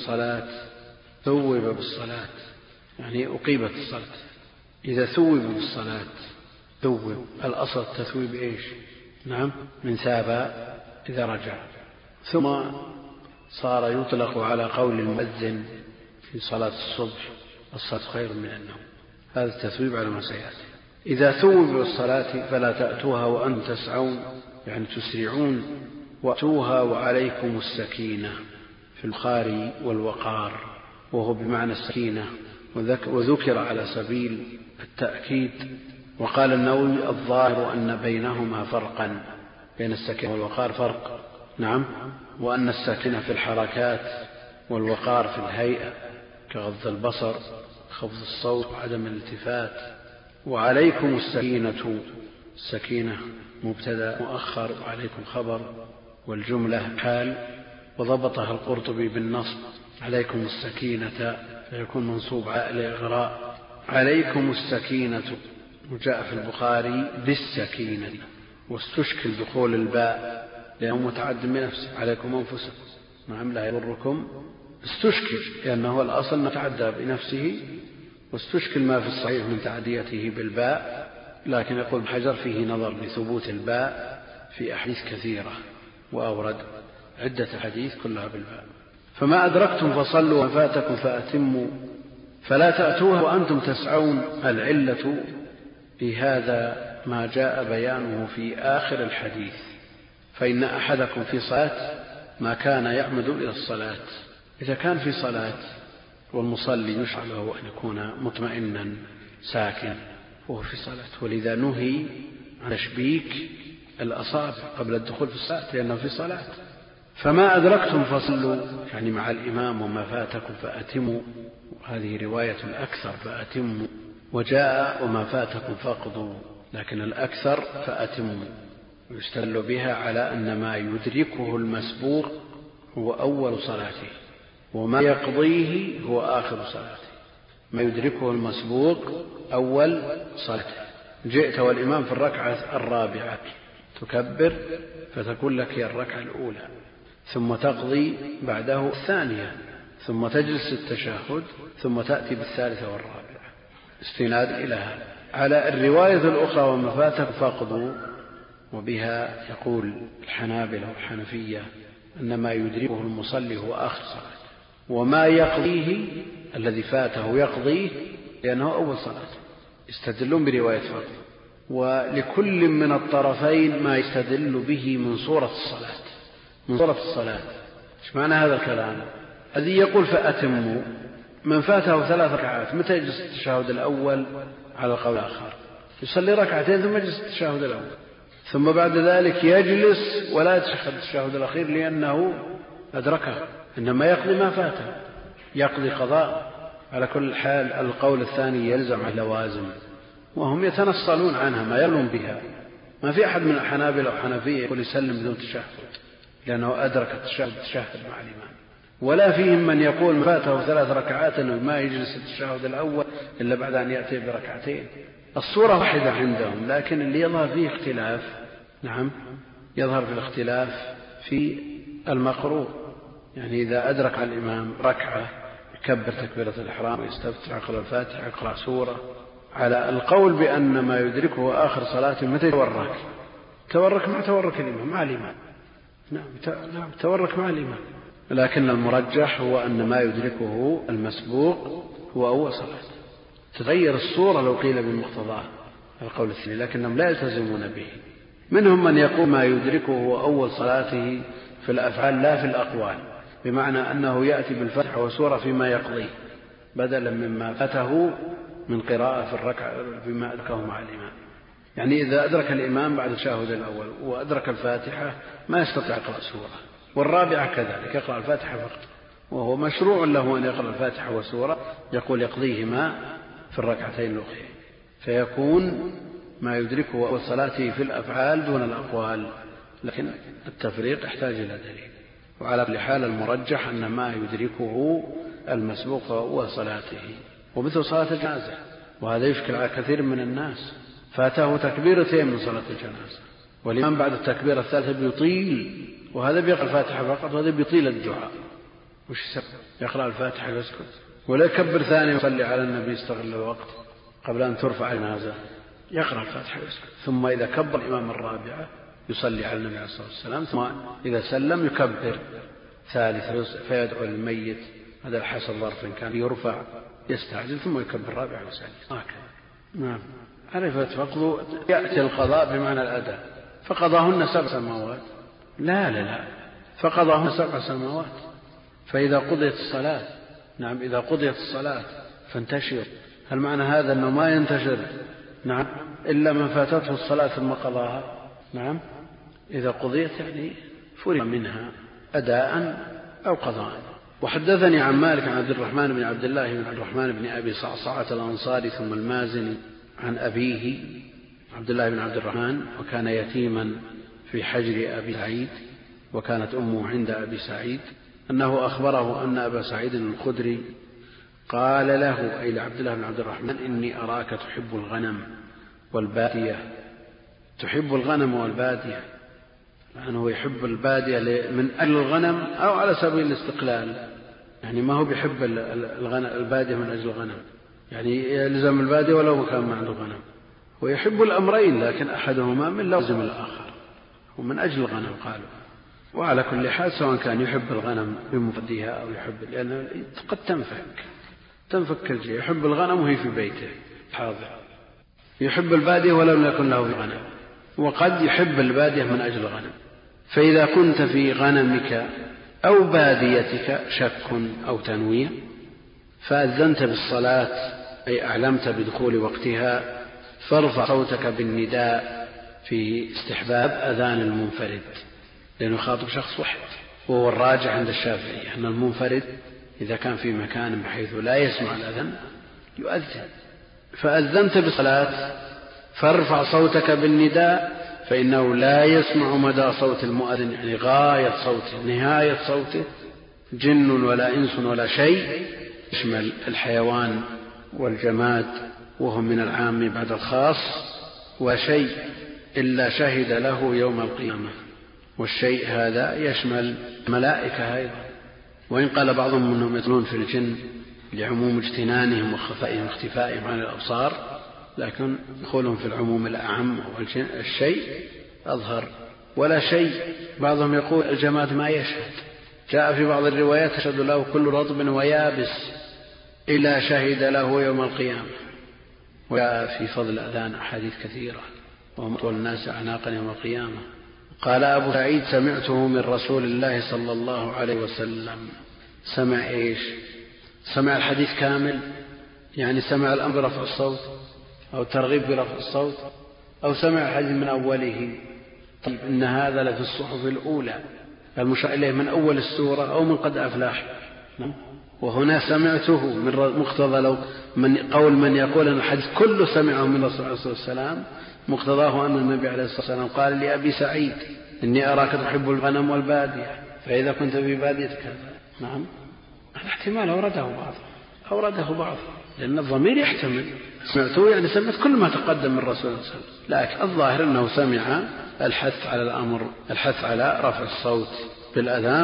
بالصلاة يعني أقيمت الصلاة. إذا ثوب بالصلاة، ثوب الأصل تثويب إيش؟ نعم، من ثاب إذا رجع. ثم صار يطلق على قول المؤذن في صلاة الصبح الصلاة خير من النوم. هذا التثويب على ما سيأتي. إذا ثوب بالصلاة فلا تأتوها وأنتم تسعون، يعني تسرعون، وأتوها وعليكم السكينة في البخاري والوقار، وهو بمعنى السكينة، وذكر على سبيل التأكيد. وقال النووي الظاهر أن بينهما فرقا، بين السكينة والوقار فرق. نعم، وأن السكينة في الحركات والوقار في الهيئة كغض البصر، خفض الصوت، وعدم الالتفات. وعليكم السكينة مبتدأ مؤخر، وعليكم خبر، والجملة حال. وضبطها القرطبي بالنصب عليكم السكينة فيكون منصوب على إغراء. عليكم السكينة، وجاء في البخاري بالسكينة، واستشكل دخول الباء لأنه متعد بنفسه. عليكم أنفسكم، نعم، لا يضركم. استشكل لأنه الأصل متعدى بنفسه، واستشكل ما في الصحيح من تعديته بالباء. لكن يقول بحجر فيه نظر لثبوت الباء في أحاديث كثيرة، وأورد عدة حديث كلها بالباء. فما أدركتم فصلوا، وما فاتكم فأتموا، فلا تأتوها وأنتم تسعون. العلة في هذا ما جاء بيانه في آخر الحديث، فإن أحدكم في صلاة ما كان يعمد إلى الصلاة. إذا كان في صلاة والمصلي يشرع له أن يكون مطمئنا ساكن وهو في صلاة، ولذا نهي عن تشبيك الأصابع قبل الدخول في الصلاة لأنه في صلاة. فما أدركتم فصلوا، يعني مع الإمام، وما فاتكم فأتموا. هذه رواية الأكثر فأتموا، وجاء وما فاتكم فاقضوا، لكن الأكثر فأتموا. ويستدل بها على أن ما يدركه المسبوق هو أول صلاته، وما يقضيه هو آخر صلاته. ما يدركه المسبوق أول صلاته. جئت والإمام في الركعة الرابعة تكبر فتكون لك هي الركعة الأولى، ثم تقضي بعده الثانية، ثم تجلس التشهد، ثم تأتي بالثالثة والرابعة، استناد إلى هذا. على الرواية الأخرى وما فاتك فاقضوا، وبها يقول الحنابلة والحنفية أن ما يدركه المصلي هو آخر صلاة، وما يقضيه الذي فاته يقضيه لأنه أول صلاة. يستدلون برواية فاقض، ولكل من الطرفين ما يستدل به من صورة الصلاة. ايش معنى هذا الكلام؟ الذي يقول فأتموا، من فاته 3 ركعات متى يجلس التشهد الأول على القول الآخر؟ يصلي ركعتين ثم يجلس التشهد الأول، ثم بعد ذلك يجلس ولا يتشهد التشهد الأخير لأنه أدركه، إنما يقضي ما فاته، يقضي قضاء. على كل حال القول الثاني يلزم على لوازم، وهم يتنصلون عنها ما يرون بها. ما في أحد من الحنابلة أو حنفية يقول يسلم بدون تشهد لأنه أدرك التشهد مع الإمام، ولا فيهم من يقول فاته 3 ركعات أنه ما يجلس التشهد الأول إلا بعد أن يأتي بركعتين. الصورة واحدة عندهم، لكن اللي يظهر فيه اختلاف، نعم يظهر في الاختلاف في المقروء. يعني إذا أدرك على الإمام ركعة يكبر تكبيرة الإحرام ويستفتح، يقرأ الفاتحة، يقرأ سورة. على القول بأن ما يدركه آخر صلاة متى تورك مع تورك الإمام مع الإمام، نعم تورك مع الإمام، لكن المرجح هو أن ما يدركه المسبوق هو أول صلاة. تغير الصورة لو قيل بمقتضاه القول الثاني، لكنهم لا يلتزمون به. منهم من يقول ما يدركه هو أول صلاته في الأفعال لا في الأقوال، بمعنى أنه يأتي بالفتح وسورة فيما يقضيه بدلا مما فاته من قراءة في الركعة بما أدركه مع الإمام. يعني إذا أدرك الإمام بعد التشهد الأول وأدرك الفاتحة ما يستطيع يقرأ سورة، والرابعة كذلك يقرأ الفاتحة فقط، وهو مشروع له أن يقرأ الفاتحة وسورة، يقول يقضيهما في الركعتين الأخرى، فيكون ما يدركه أول صلاته في الأفعال دون الأقوال. لكن التفريق يحتاج إلى دليل. وعلى كل حال المرجح أن ما يدركه المسبوق هو أول صلاته، ومثل صلاة الجنازة، وهذا يشكل على كثير من الناس، فاته تكبيرتين من صلاة الجنازة والإمام بعد التكبيرة الثالثة بيطيل، وهذا بيقرأ الفاتحة فقط وهذا بيطيل الدعاء، وش يسبب؟ يقرأ الفاتحة ويسكت، ولا يكبر ثاني ويصلي على النبي يستغل الوقت قبل أن ترفع الجنازة، يقرأ الفاتحة ويسكت، ثم إذا كبر الإمام الرابعة يصلي على النبي عليه الصلاة والسلام، ثم إذا سلم يكبر ثالث فيدعو للميت، هذا حسب ظرف كان يرفع يستعجل، ثم يكبر الرابعة ويسلم هكذا. نعم عرفت. فقضوا يأتي القضاء بمعنى الأداء، فقضاهن 7 سماوات. لا فقضاهن 7 سماوات. فإذا قضيت الصلاة، نعم إذا قضيت الصلاة فانتشر. هل معنى هذا أنه ما ينتشر؟ نعم إلا من فاتته الصلاة ثم قضاها. نعم إذا قضيت يعني فرغ منها أداء أو قضاء. وحدثني عن مالك عن عبد الرحمن بن عبد الله بن عبد الرحمن بن أبي صعصعة الأنصاري ثم المازني عن أبيه عبد الله بن عبد الرحمن، وكان يتيما في حجر أبي سعيد، وكانت أمه عند أبي سعيد، أنه أخبره أن أبا سعيد الخدري قال له أي لعبد الله بن عبد الرحمن: إني أراك تحب الغنم والبادية. تحب الغنم والبادية، لأنه يحب البادية من أجل الغنم أو على سبيل الاستقلال، يعني ما هو بيحب البادية من أجل الغنم، يعني يلزم البادية ولو ما كان ما عنده غنم، ويحب الأمرين لكن أحدهما من لازم الآخر، ومن أجل الغنم قالوا. وعلى كل حال سواء كان يحب الغنم بمفردها أو يحب، لأنه قد تنفك الجيع، يحب الغنم وهي في بيته حاضر، يحب البادية ولو لم يكن له غنم، وقد يحب البادية من أجل الغنم. فإذا كنت في غنمك أو باديتك شك أو تنوية فأذنت بالصلاة أي أعلمت بدخول وقتها، فارفع صوتك بالنداء في استحباب أذان المنفرد، لأنه يخاطب شخص واحد، وهو الراجح عند الشافعي أن المنفرد إذا كان في مكان بحيث لا يسمع الأذان يؤذن. فأذنت بالصلاة فارفع صوتك بالنداء، فإنه لا يسمع مدى صوت المؤذن، يعني غاية صوته نهاية صوته، جن ولا إنس ولا شيء، يشمل الحيوان والجماد وهم من العام بعد الخاص، وشيء إلا شهد له يوم القيامة، والشيء هذا يشمل ملائكة أيضا، وإن قال بعضهم أنهم يدخلون في الجن لعموم اجتنانهم وخفائهم واختفائهم عن الأبصار، لكن دخولهم في العموم الأعم والشيء أظهر. ولا شيء بعضهم يقول الجماد ما يشهد، جاء في بعض الروايات يشهد له كل رطب ويابس إلا شهد له يوم القيامة. وجاء في فضل الأذان أحاديث كثيرة، وهم أطول الناس أعناقا يوم القيامة. قال أبو سعيد: سمعته من رسول الله صلى الله عليه وسلم. سمع إيش؟ سمع الحديث كامل، يعني سمع الأمر رفع الصوت، أو ترغيب برفع الصوت أو سمع الحديث من أوله. طيب إن هذا لفي الصحف الأولى المشار إليه من أول السورة أو من قد أفلح. وهنا سمعته من مقتضى لو من قول من يقول أن الحديث كله سمعه من الرسول عليه الصلاة والسلام، مقتضاه أن النبي عليه الصلاة والسلام قال لأبي سعيد إني أراك تحب الغنم والبادية فإذا كنت في بادية كذا. نعم، الاحتمال أورده بعض لأن الضمير يحتمل. سمعته يعني سمعت كل ما تقدم من الرسول صلى الله عليه وسلم، لكن الظاهر أنه سمع الحث على الأمر، الحث على رفع الصوت بالأذان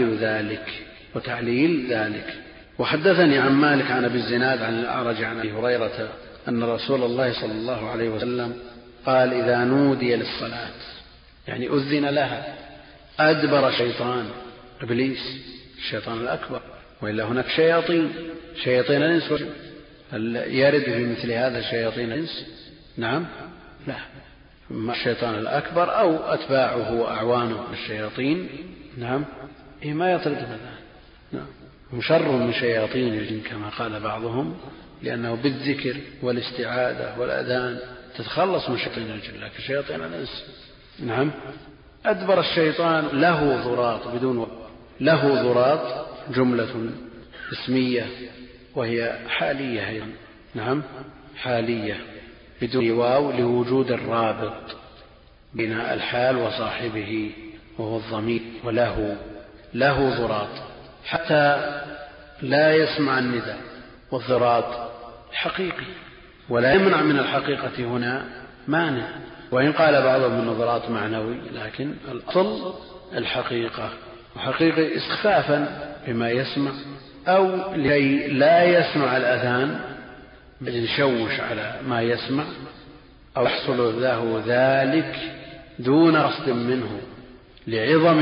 وتعليل ذلك. وحدثني عن مالك عن أبي الزناد عن الأعرج عن أبي هريرة أن رسول الله صلى الله عليه وسلم قال إذا نودي للصلاة يعني أذن لها أدبر شيطان إبليس الشيطان الأكبر، وإلا هناك شياطين الإنس، هل يرد في مثل هذا شياطين الإنس؟ نعم، لا، الشيطان الأكبر أو أتباعه وأعوانه الشياطين. نعم، ما يطرد هذا. نعم، مشر من شياطين الجن كما قال بعضهم، لأنه بالذكر والاستعاذة والأذان تتخلص من شياطين الجن، لكن شياطين الإنس. نعم، أدبر الشيطان له ضراط بدون له ضراط جملة اسمية وهي حالية أيضا. نعم، حالية بدون واو لوجود الرابط بين الحال وصاحبه وهو الضمير، وله ضراط حتى لا يسمع النداء، والضراط حقيقي ولا يمنع من الحقيقة هنا مانع، وإن قال بعضهم من ضراط معنوي، لكن الأصل الحقيقة، وحقيقي استخفافا بما يسمع أو لكي لا يسمع الأذان يشوش على ما يسمع أو يحصل له ذلك دون قصد منه لعظم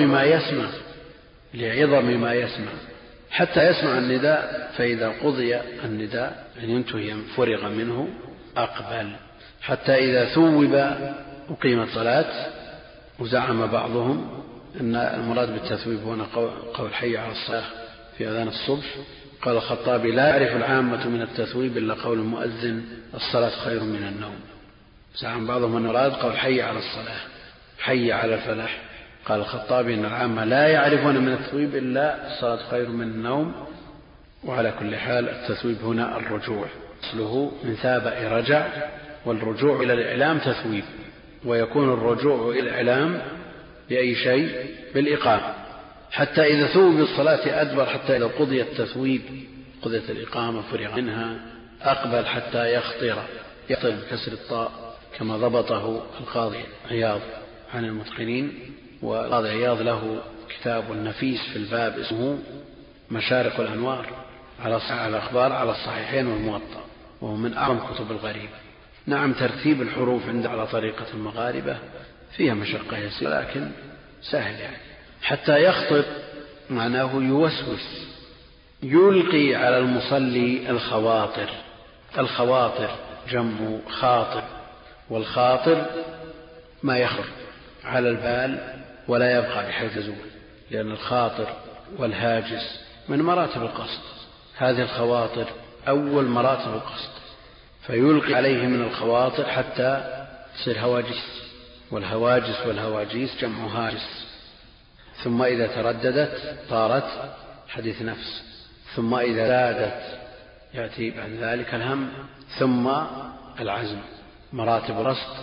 ما يسمع حتى يسمع النداء، فإذا قضي النداء يعني ينتهي فرغ منه أقبل، حتى إذا ثوب أقيمت صلاة. وزعم بعضهم أن المراد بالتثويب هنا قول حي على الصلاة في أذان الصبح. قال الخطابي لا يعرف العامة من التثويب إلا قول المؤذن الصلاة خير من النوم. زعم بعضهم أن المراد قول حي على الصلاة، حي على الفلاح. قال الخطابي أن العامة لا يعرفون من التثويب إلا الصلاة خير من النوم. وعلى كل حال التثويب هنا الرجوع، أصله من ثابئ رجع، والرجوع إلى الإعلام تثويب، ويكون الرجوع إلى الإعلام بأي شيء؟ بالإقامة، حتى إذا ثوب بالصلاة أدبر، حتى إذا قضي التثويب قضيت الإقامة فرغ منها أقبل حتى يخطر بكسر الطاء كما ضبطه القاضي عياض عن المتقنين. والقاضي عياض له كتاب نفيس في الباب اسمه مشارق الأنوار على الأخبار على الصحيحين والموطأ، وهو من أعظم كتب الغريب. نعم، ترتيب الحروف عند على طريقة المغاربة فيها مشقة يسيرة، لكن سهل يعني. حتى يخطر معناه يوسوس، يلقي على المصلي الخواطر جمع خاطر، والخاطر ما يخطر على البال ولا يبقى بحيث يزول، لأن الخاطر والهاجس من مراتب القصد. هذه الخواطر أول مراتب القصد، فيلقي عليه من الخواطر حتى تصير هواجس، والهواجيس جمع هاجس. ثم إذا ترددت صارت حديث نفس، ثم إذا زادت يأتي بعد ذلك الهم، ثم العزم. مراتب القصد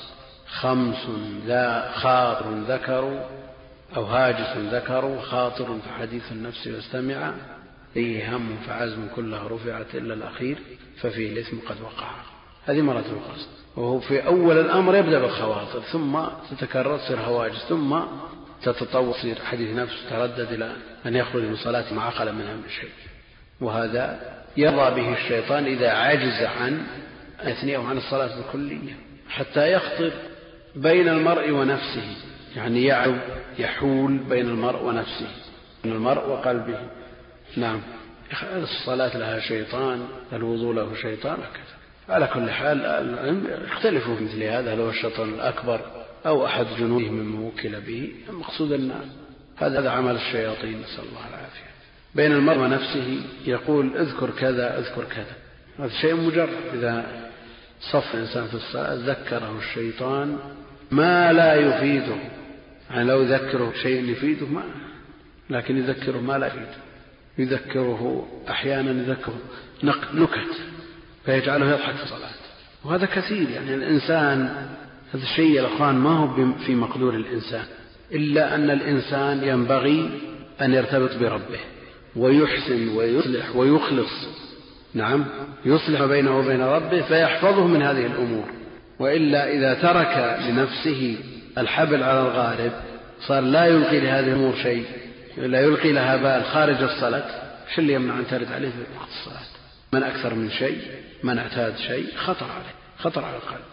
5: خاطر ذكروا أو هاجس ذكروا، خاطر فحديث النفس واستمع، فيه هم فعزم كلها رفعت إلا الأخير ففيه الإثم قد وقع. هذه مراتب القصد، وهو في أول الأمر يبدأ بالخواطر، ثم تتكرر تصير هواجس، ثم تتطور تصير حديث نفس، تردد إلى أن يخرج من صلاة ما عقل منها من شيء. وهذا يرضى به الشيطان إذا عجز عن أثنية وعن الصلاة الكلية، حتى يخطر بين المرء ونفسه، يعني يحول بين المرء ونفسه، بين المرء وقلبه. نعم، الصلاة لها شيطان، الوضوء له شيطان، هكذا. على كل حال العلم يختلفوا في مثل هذا، لو الشيطان الأكبر أو أحد جنوده مما وكل به. المقصود أن هذا عمل الشياطين، نسأل الله العافية. بين المرء ونفسه يقول اذكر كذا اذكر كذا، هذا شيء مجرد. إذا صف الإنسان في الصلاة ذكره الشيطان ما لا يفيده، يعني لو ذكره شيء يفيده ما، لكن يذكره ما لا يفيده، يذكره أحيانا يذكره نكت فيجعله يضحك في الصلاة، وهذا كثير. يعني الإنسان هذا الشيء يا أخوان ما هو في مقدور الإنسان، إلا أن الإنسان ينبغي أن يرتبط بربه ويحسن ويصلح ويخلص، نعم، يصلح بينه وبين ربه فيحفظه من هذه الأمور. وإلا إذا ترك لنفسه الحبل على الغارب صار لا يلقي لهذه الأمور شيء، لا يلقي لها بال خارج الصلاة، شو اللي يمنع أن ترد عليه في وقت الصلاة؟ من أكثر من شيء، من اعتاد شيء خطر عليه، خطر على القلب.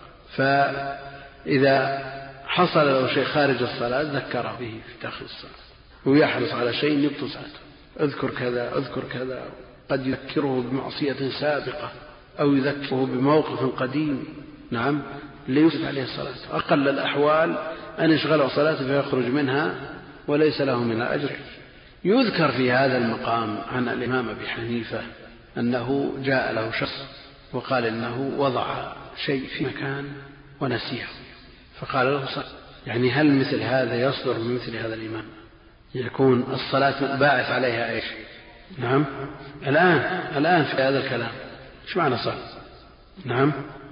فإذا حصل له شيء خارج الصلاة ذكره به في داخل الصلاة، ويحرص على شيء يبطل صلاته، اذكر كذا اذكر كذا. قد يذكره بمعصية سابقة أو يذكره بموقف قديم، نعم، ليفسد عليه الصلاة. أقل الأحوال أن يشغله صلاته فيخرج منها وليس له من أجر. يذكر في هذا المقام عن الإمام أبي حنيفة أنه جاء له شخص وقال إنه وضع شيء في مكان ونسيه، فقال له صل. يعني هل مثل هذا يصدر من مثل هذا الإمام؟ يكون الصلاة باعث عليها إيش؟ نعم، الآن في هذا الكلام إيش معنى صل؟ نعم،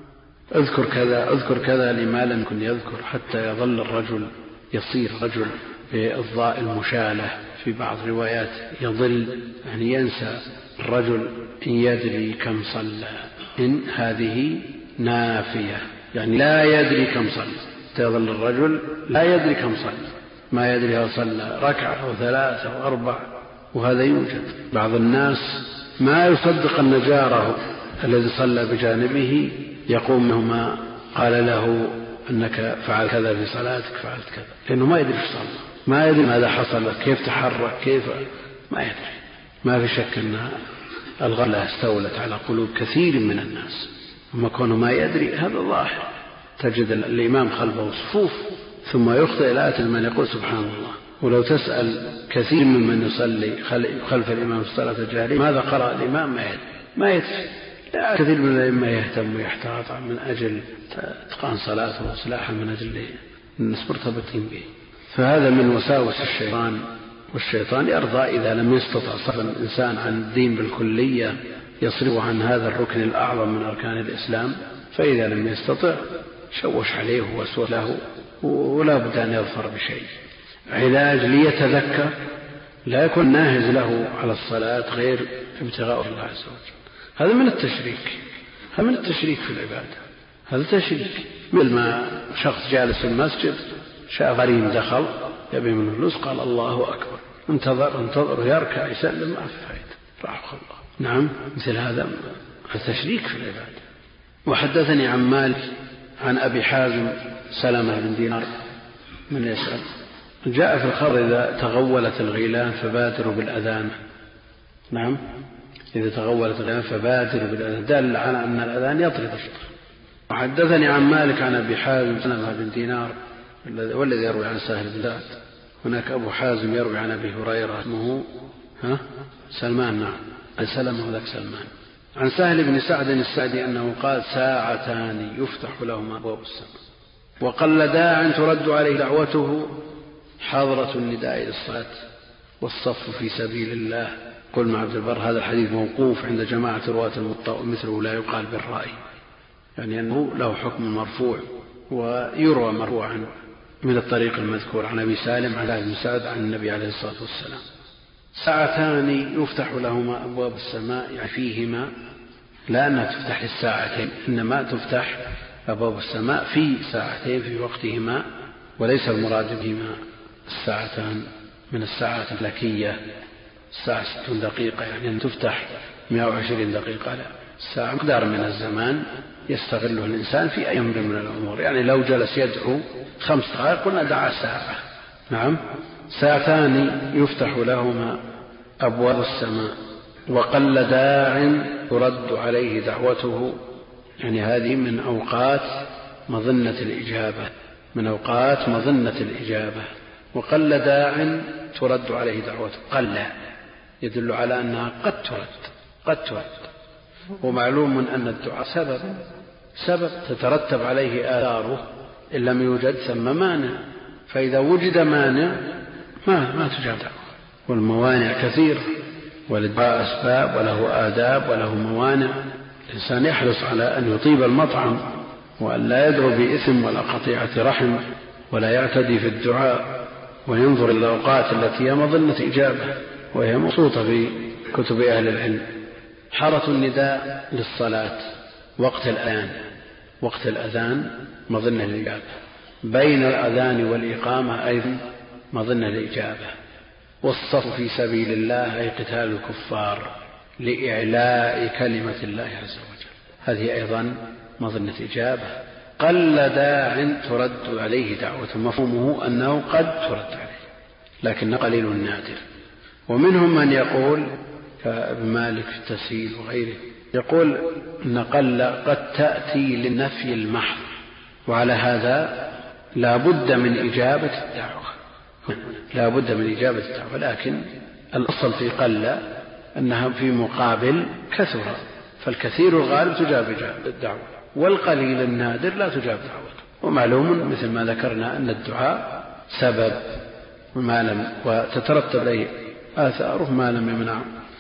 اذكر كذا اذكر كذا، لما لم يكن يذكر حتى يظل الرجل يصير رجل بالضاء المشالة في بعض الروايات يضل، يعني ينسى الرجل إن يدري كم صلى، إن هذه نافية، يعني لا يدري كم صلى، يظل الرجل لا يدري كم صلى، ما يدري هل صلى ركعة أو 3 أو 4. وهذا يوجد بعض الناس ما يصدق أن جاره الذي صلى بجانبه يقوم منهما قال له أنك فعل كذا في صلاتك، فعلت كذا، لأنه ما يدري ايش صلى، ما يدري ماذا حصل، كيف تحرك، كيف، ما يدري. ما في شك أن الغفلة استولت على قلوب كثير من الناس، وما كونه ما يدري هذا ظاهر. تجد الإمام خلفه صفوف ثم يخطئ لا من يقول سبحان الله. ولو تسأل كثير ممن يصلي خلف الإمام في الصلاة الجهرية ماذا قرأ الإمام ما يدري. لا، كثير من الأئمة يهتم ويحتاط من أجل إتقان صلاته وإصلاحها من أجل الناس مرتبطين به. فهذا من وساوس الشيطان، والشيطان يرضى إذا لم يستطع صرف الإنسان عن الدين بالكلية يصرف عن هذا الركن الأعظم من أركان الإسلام، فإذا لم يستطع شوش عليه ووسوس له، ولا بد أن يظفر بشيء. علاج ليتذكر لا يكون ناهز له على الصلاة غير ابتغاء الله عز وجل. هذا من التشريك، هذا من التشريك في العبادة، هذا تشريك. مثل ما شخص جالس في المسجد شاف غريم دخل يبي منه فلوس قال الله أكبر، انتظر يركع يسلم ما في فائدة، راح الله. نعم، مثل هذا تشريك في العبادة. وحدثني عن مالك عن أبي حازم سلمة بن دينار من يسأل، جاء في الخبر إذا تغولت الغيلان فبادروا بالأذان. نعم، إذا تغولت الغيلان فبادروا بالأذان، دل على أن الأذان يطرد الشيطان. وحدثني عن مالك عن أبي حازم سلمة بن دينار والذي يروي عن سهل بن سعد. هناك أبو حازم يروي عن أبي هريرة اسمه سلمان، نعم، عن سلمة وذاك سلمان. عن سهل بن سعد السعدي أنه قال ساعتان يفتح لهما أبواب السماء وقل داع ترد عليه دعوته، حاضرة النداء للصلاة والصف في سبيل الله. قل مع عبد البر هذا الحديث موقوف عند جماعة رواة الموطأ ومثله لا يقال بالرأي، يعني أنه له حكم مرفوع، ويروى مرفوعا من الطريق المذكور عن أبي سالم على ابن سعد عن النبي عليه الصلاة والسلام. ساعتان يفتح لهما أبواب السماء، يعني فيهما، لا أنها تفتح للساعتين، إنما تفتح أبواب السماء في ساعتين في وقتهما، وليس المراد بهما الساعتان من الساعات الفلكية الساعة 60 دقيقة، يعني أن تفتح 120 دقيقة، لا، الساعة مقدار من الزمان يستغله الإنسان في أي أمر من الأمور. يعني لو جلس يدعو 5 دقائق قلنا دعا ساعة. نعم، ساعتان يفتح لهما أبواب السماء وقل داع ترد عليه دعوته، يعني هذه من أوقات مظنة الإجابة، من أوقات مظنة الإجابة. وقل داع ترد عليه دعوته، قل يدل على أنها قد ترد. ومعلوم أن الدعاء سبب تترتب عليه آثاره إن لم يوجد ثم مانع، فإذا وجد مانع ما تجاب دعوة. والموانع كثيرة، وللدعاء أسباب وله آداب وله موانع. الإنسان يحرص على أن يطيب المطعم وأن لا يدعو بإثم ولا قطيعة رحم ولا يعتدي في الدعاء، وينظر إلى الأوقات التي هي مظنة إجابة وهي مبسوطة في كتب أهل العلم. حارة النداء للصلاة وقت الأذان مظنة الإجابة، بين الأذان والإقامة أيضا مظنة الإجابة. والصف في سبيل الله أي قتال الكفار لإعلاء كلمة الله عز وجل، هذه أيضا مظنة إجابة. قل داع ترد عليه دعوة، مفهومه أنه قد ترد عليه لكن قليل نادر. ومنهم من يقول كابن مالك في التسهيل وغيره يقول إن قل قد تأتي للنفي المحض، وعلى هذا لا بد من إجابة الدعوة، لكن الأصل في قل أنها في مقابل كثرة، فالكثير الغالب تجاب الدعوة والقليل النادر لا تجاب دعوة. ومعلوم مثل ما ذكرنا أن الدعاء سبب وتترتب عليه آثاره ما لم يمنع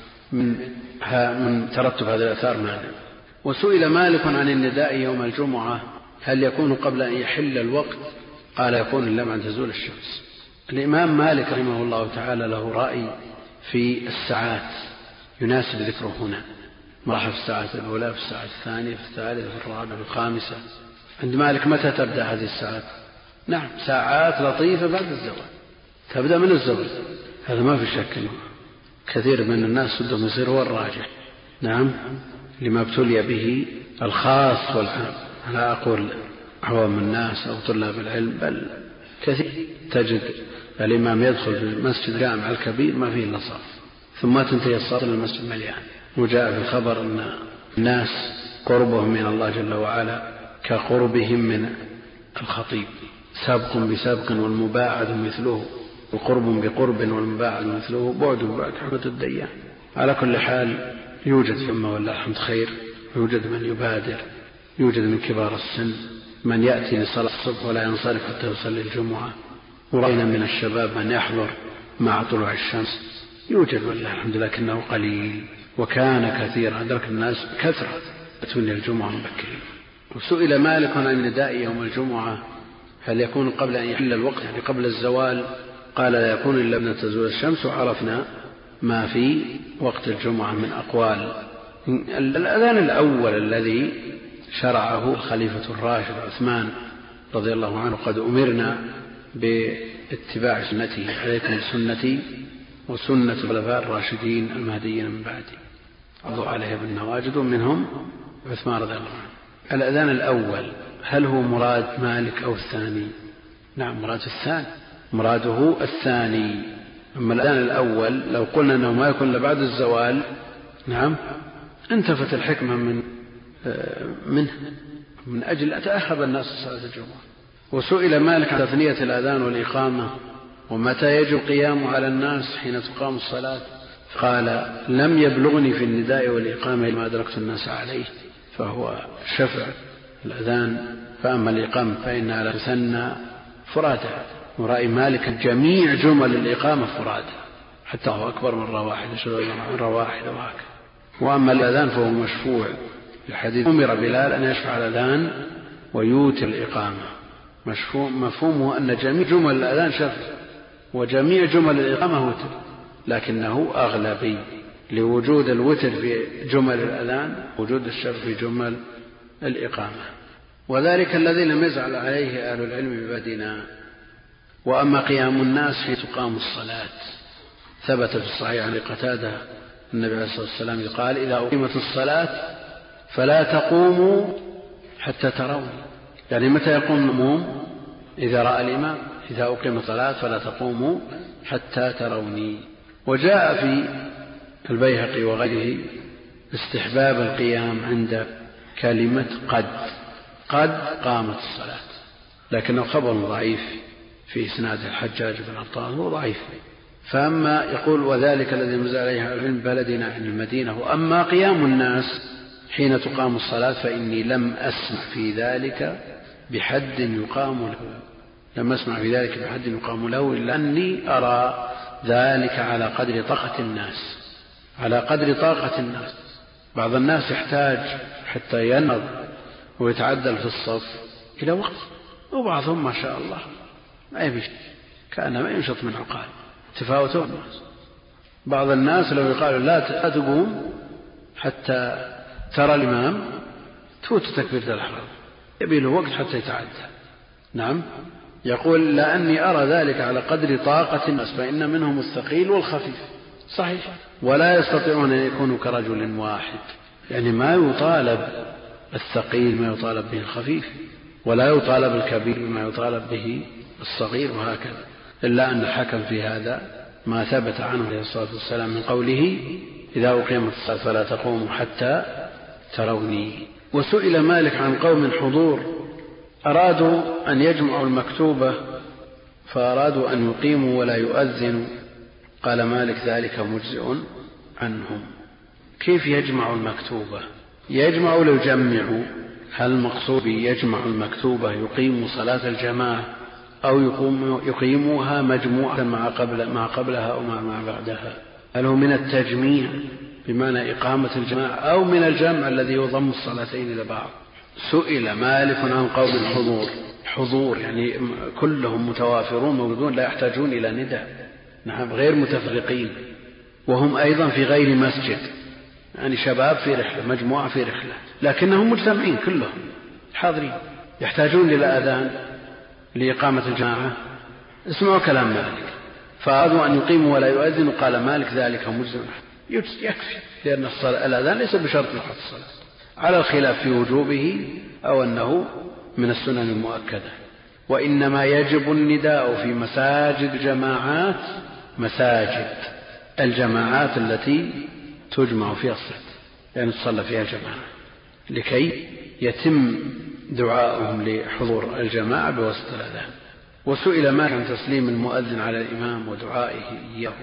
من ترتب هذه الآثار مانع. وسئل مالك عن النداء يوم الجمعة هل يكون قبل أن يحل الوقت؟ قال يكون إلا عند تزول الشمس. الإمام مالك رحمه الله تعالى له رأي في الساعات يناسب ذكره هنا، مرحب في الساعة الأولى، في الساعة الثانية، في الثالثة، في الرابعة، في الخامسة. عند مالك متى تبدأ هذه الساعات؟ نعم ساعات لطيفة بعد الزوال، تبدأ من الزوال، هذا ما في شك. كثير من الناس صدهم يصير هو الراجح، نعم لما ابتلي به الخاص والعام، لا أقول عوام الناس أو طلاب العلم، بل كثير تجد الإمام يدخل في المسجد الجامع الكبير ما فيه إلا صف، ثم تنتهي الصلاة المسجد مليان. وجاء في الخبر أن الناس قربهم من الله جل وعلا كقربهم من الخطيب، سابق بسابق والمباعد مثله، وقرب بقرب والمباعد مثله، بعد بعد حمد الديان. على كل حال يوجد ثم والله الحمد خير، يوجد من يبادر، يوجد من كبار السن من يأتي لصلاة الصبح ولا ينصرف حتى يصلي الجمعة، ورأينا من الشباب من يحضر مع طلوع الشمس، يوجد والله الحمد لكنه قليل، وكان كثيرا أدرك الناس كثرة تولي الجمعة مبكرين. وسئل مالك عن النداء يوم الجمعة هل يكون قبل أن يحل الوقت يعني قبل الزوال؟ قال لا يكون إلا أن تزول الشمس. وعرفنا ما في وقت الجمعة من أقوال. الأذان الأول الذي شرعه الخليفة الراشد عثمان رضي الله عنه قد أمرنا باتباع سنته، عليكم سنتي وسنة الخلفاء الراشدين المهديين من بعدي عضوا عليها بالنواجذ، ومنهم عثمان رضي الله عنه. الأذان الأول هل هو مراد مالك أو الثاني؟ نعم مراد الثاني، مراده الثاني. أما الأذان الأول لو قلنا أنه ما يكون إلا بعد الزوال نعم انتفت الحكمة منه من أجل أتأهب الناس صلاة الجمعة. وسئل مالك عن تثنية الأذان والإقامة ومتى يجب القيام على الناس حين تقام الصلاة، قال لم يبلغني في النداء والإقامة ما أدركت الناس عليه، فهو شفع الأذان. فأما الإقامة فإنها لا تثنى فرادى، ورأي مالك جميع جمل الإقامة فرادى حتى هو أكبر من رواحد رواحد وهكذا. وأما الأذان فهو مشفوع الحديث أمر بلال أن يشفع الأذان ويوتر الإقامة، مفهومه أن جميع جمل الأذان شفع وجميع جمل الإقامة وتر، لكنه أغلبي لوجود الوتر في جمل الأذان وجود الشفع في جمل الإقامة. وذلك الذي لم يزعل عليه أهل العلم ببدنا. وأما قيام الناس حين تقام الصلاة ثبت في الصحيح عن قتادة النبي عليه الصلاة والسلام قال إذا أقيمت الصلاة فلا تقوموا حتى تروني، يعني متى يقوم المأموم؟ إذا رأى الإمام. إذا أقيمت الصلاة فلا تقوموا حتى تروني. وجاء في البيهقي وغيره استحباب القيام عند كلمة قد قامت الصلاة، لكنه خبر ضعيف في إسناد الحجاج بن عطاء هو ضعيف. فأما يقول وذلك الذي نزل عليه العلم بلدنا عن المدينة. وأما قيام الناس حين تقام الصلاة فإني لم أسمع في ذلك بحد يقام له إلا أني أرى ذلك على قدر طاقة الناس. بعض الناس يحتاج حتى ينهض ويتعدل في الصف إلى وقت، وبعضهم ما شاء الله ما يمشي كأنما ينشط من عقال تفاوتوا الناس. بعض الناس لو يقال لا تقوم حتى ترى الإمام تفوت تكبيرة الإحرام، يبي له وقت حتى يتعدى. نعم، يقول لأني أرى ذلك على قدر طاقة الناس، فإن منهم الثقيل والخفيف. صحيح، ولا يستطيعون أن يكونوا كرجل واحد، يعني ما يطالب الثقيل ما يطالب به الخفيف، ولا يطالب الكبير ما يطالب به الصغير، وهكذا. إلا أن الحكم في هذا ما ثبت عنه عليه الصلاة والسلام من قوله إذا أقيمت الصلاة فلا تقوموا حتى تروني. وسئل مالك عن قوم حضور أرادوا أن يجمعوا المكتوبة فأرادوا أن يقيموا ولا يؤذنوا، قال مالك ذلك مجزئ عنهم. كيف يجمع المكتوبة؟ يجمع ولا يجمع؟ هل المقصود يجمع المكتوبة يقيم صلاة الجماعة أو يقيموها مجموعة مع قبلها أو مع بعدها؟ هل هو من التجميع بمعنى إقامة الجماعة أو من الجمع الذي يضم الصلاتين إلى بعض؟ سئل مالك عن قوم حضور يعني كلهم متوافرون موجودون لا يحتاجون إلى نداء، نعم، غير متفرقين، وهم أيضا في غير مسجد، يعني شباب في رحلة، مجموعة في رحلة، لكنهم مجتمعين كلهم حاضرين، يحتاجون إلى أذان لإقامة الجماعة. اسمعوا كلام مالك، فأرادوا أن يقيموا ولا يؤذنوا، قال مالك ذلك مجزئ يكفي، لأن الأذان ليس بشرط لصحة الصلاة، على الخلاف في وجوبه أو أنه من السنن المؤكدة. وإنما يجب النداء في مساجد الجماعات التي تجمع فيها الصلاة، يعني تصلى فيها جماعة، لكي يتم دعاؤهم لحضور الجماعة بواسطة الأذان. وسئل مالك عن تسليم المؤذن على الإمام ودعائه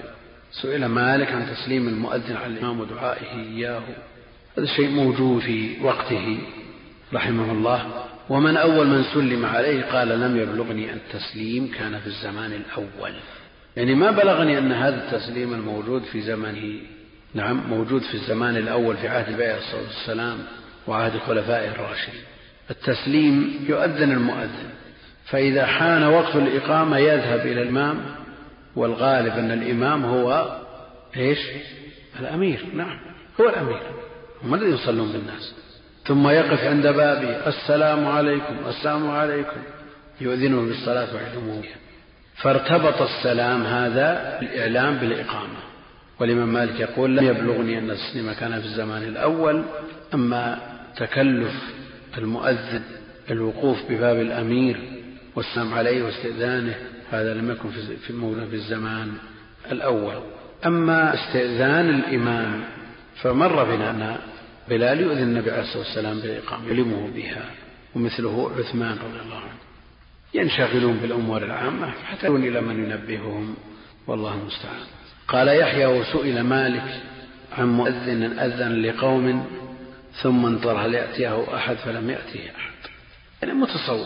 إياه. هذا الشيء موجود في وقته رحمه الله. ومن أول من سلم عليه قال لم يبلغني أن التسليم كان في الزمان الأول، يعني ما بلغني أن هذا التسليم الموجود في زمنه، نعم، موجود في الزمان الأول في عهد النبي صلى الله عليه وسلم وعهد خلفائه الراشدين. التسليم يؤذن المؤذن، فإذا حان وقت الإقامة يذهب إلى الإمام، والغالب أن الإمام هو الأمير، نعم، هو الأمير، هم الذين يصلون بالناس، ثم يقف عند بابه السلام عليكم يؤذنهم بالصلاة ويعلمون بها. فارتبط السلام هذا الإعلام بالإقامة. والإمام مالك يقول لم يبلغني أن التسليم كان في الزمان الأول، أما تكلف المؤذن الوقوف بباب الأمير والسلام عليه واستئذانه هذا لم يكن في الزمان الأول. أما استئذان الإمام فمر بنا أن بلال يؤذن النبي عليه الصلاة والسلام بالإقامة يعلمه بها، ومثله عثمان رضي الله عنه، ينشغلون بالأمور العامة حتى يكون إلى من ينبههم، والله المستعان. قال يحيى وسئل مالك عن مؤذن أذن لقوم ثم انتظر هل يأتيه أحد فلم يأتيه أحد، يعني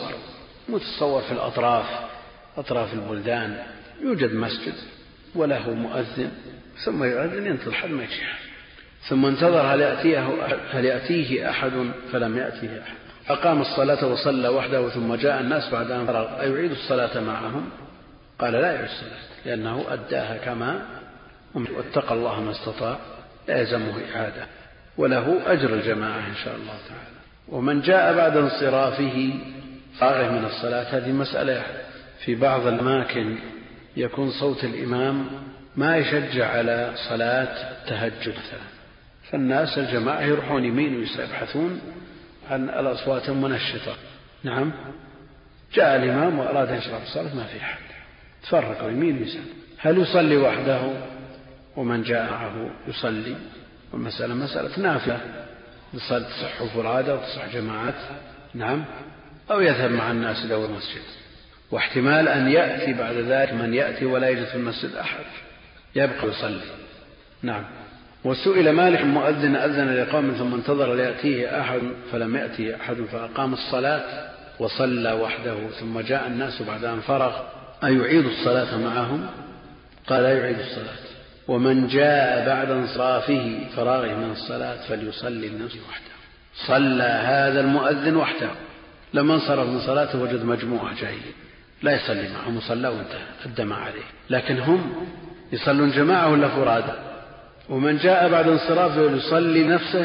متصور في أطراف البلدان يوجد مسجد وله مؤذن ثم يؤذن ينتظر حد ما يجي أحد، ثم انتظر هل يأتيه أحد فلم يأتيه أحد، أقام الصلاة وصلى وحده ثم جاء الناس بعد أن فرغ أيعيد الصلاة معهم؟ قال لا يعيد الصلاة، لأنه أداها كما واتقى الله ما استطاع، لا يلزمه إعادة، وله أجر الجماعة إن شاء الله تعالى. ومن جاء بعد انصرافه فارغ من الصلاة، هذه مسألة في بعض الأماكن يكون صوت الإمام ما يشجع على صلاة التهجد مثلا، فالناس الجماعة يروحون يمين ويبحثون عن الأصوات المنشطة، نعم، جاء الإمام وأراد أن يشرع الصلاة ما في أحد، تفرقوا يمين ويسار، هل يصلي وحده ومن جاء معه يصلي؟ والمسألة مسألة نافلة تصح فرادى وتصح جماعات، نعم، أو يذهب مع الناس إلى المسجد. واحتمال أن يأتي بعد ذلك من يأتي ولا يجد في المسجد أحد يبقى يصلي، نعم، وسئل مالك مؤذن أذن لقوم ثم انتظر ليأتيه أحد فلم يأتيه أحد فأقام الصلاة وصلى وحده ثم جاء الناس بعد أن فرغ أيعيد الصلاة معهم؟ قال لا يعيد الصلاة. ومن جاء بعد انصرافه فراغه من الصلاة فليصلي لنفسه وحده. صلى هذا المؤذن وحده، لما انصرف من صلاته وجد مجموعة جايين لا يصلي معهم وصلى وانتهى أدى ما عليه، لكن هم يصلون جماعة ولا فرادى. ومن جاء بعد انصرافه يصلي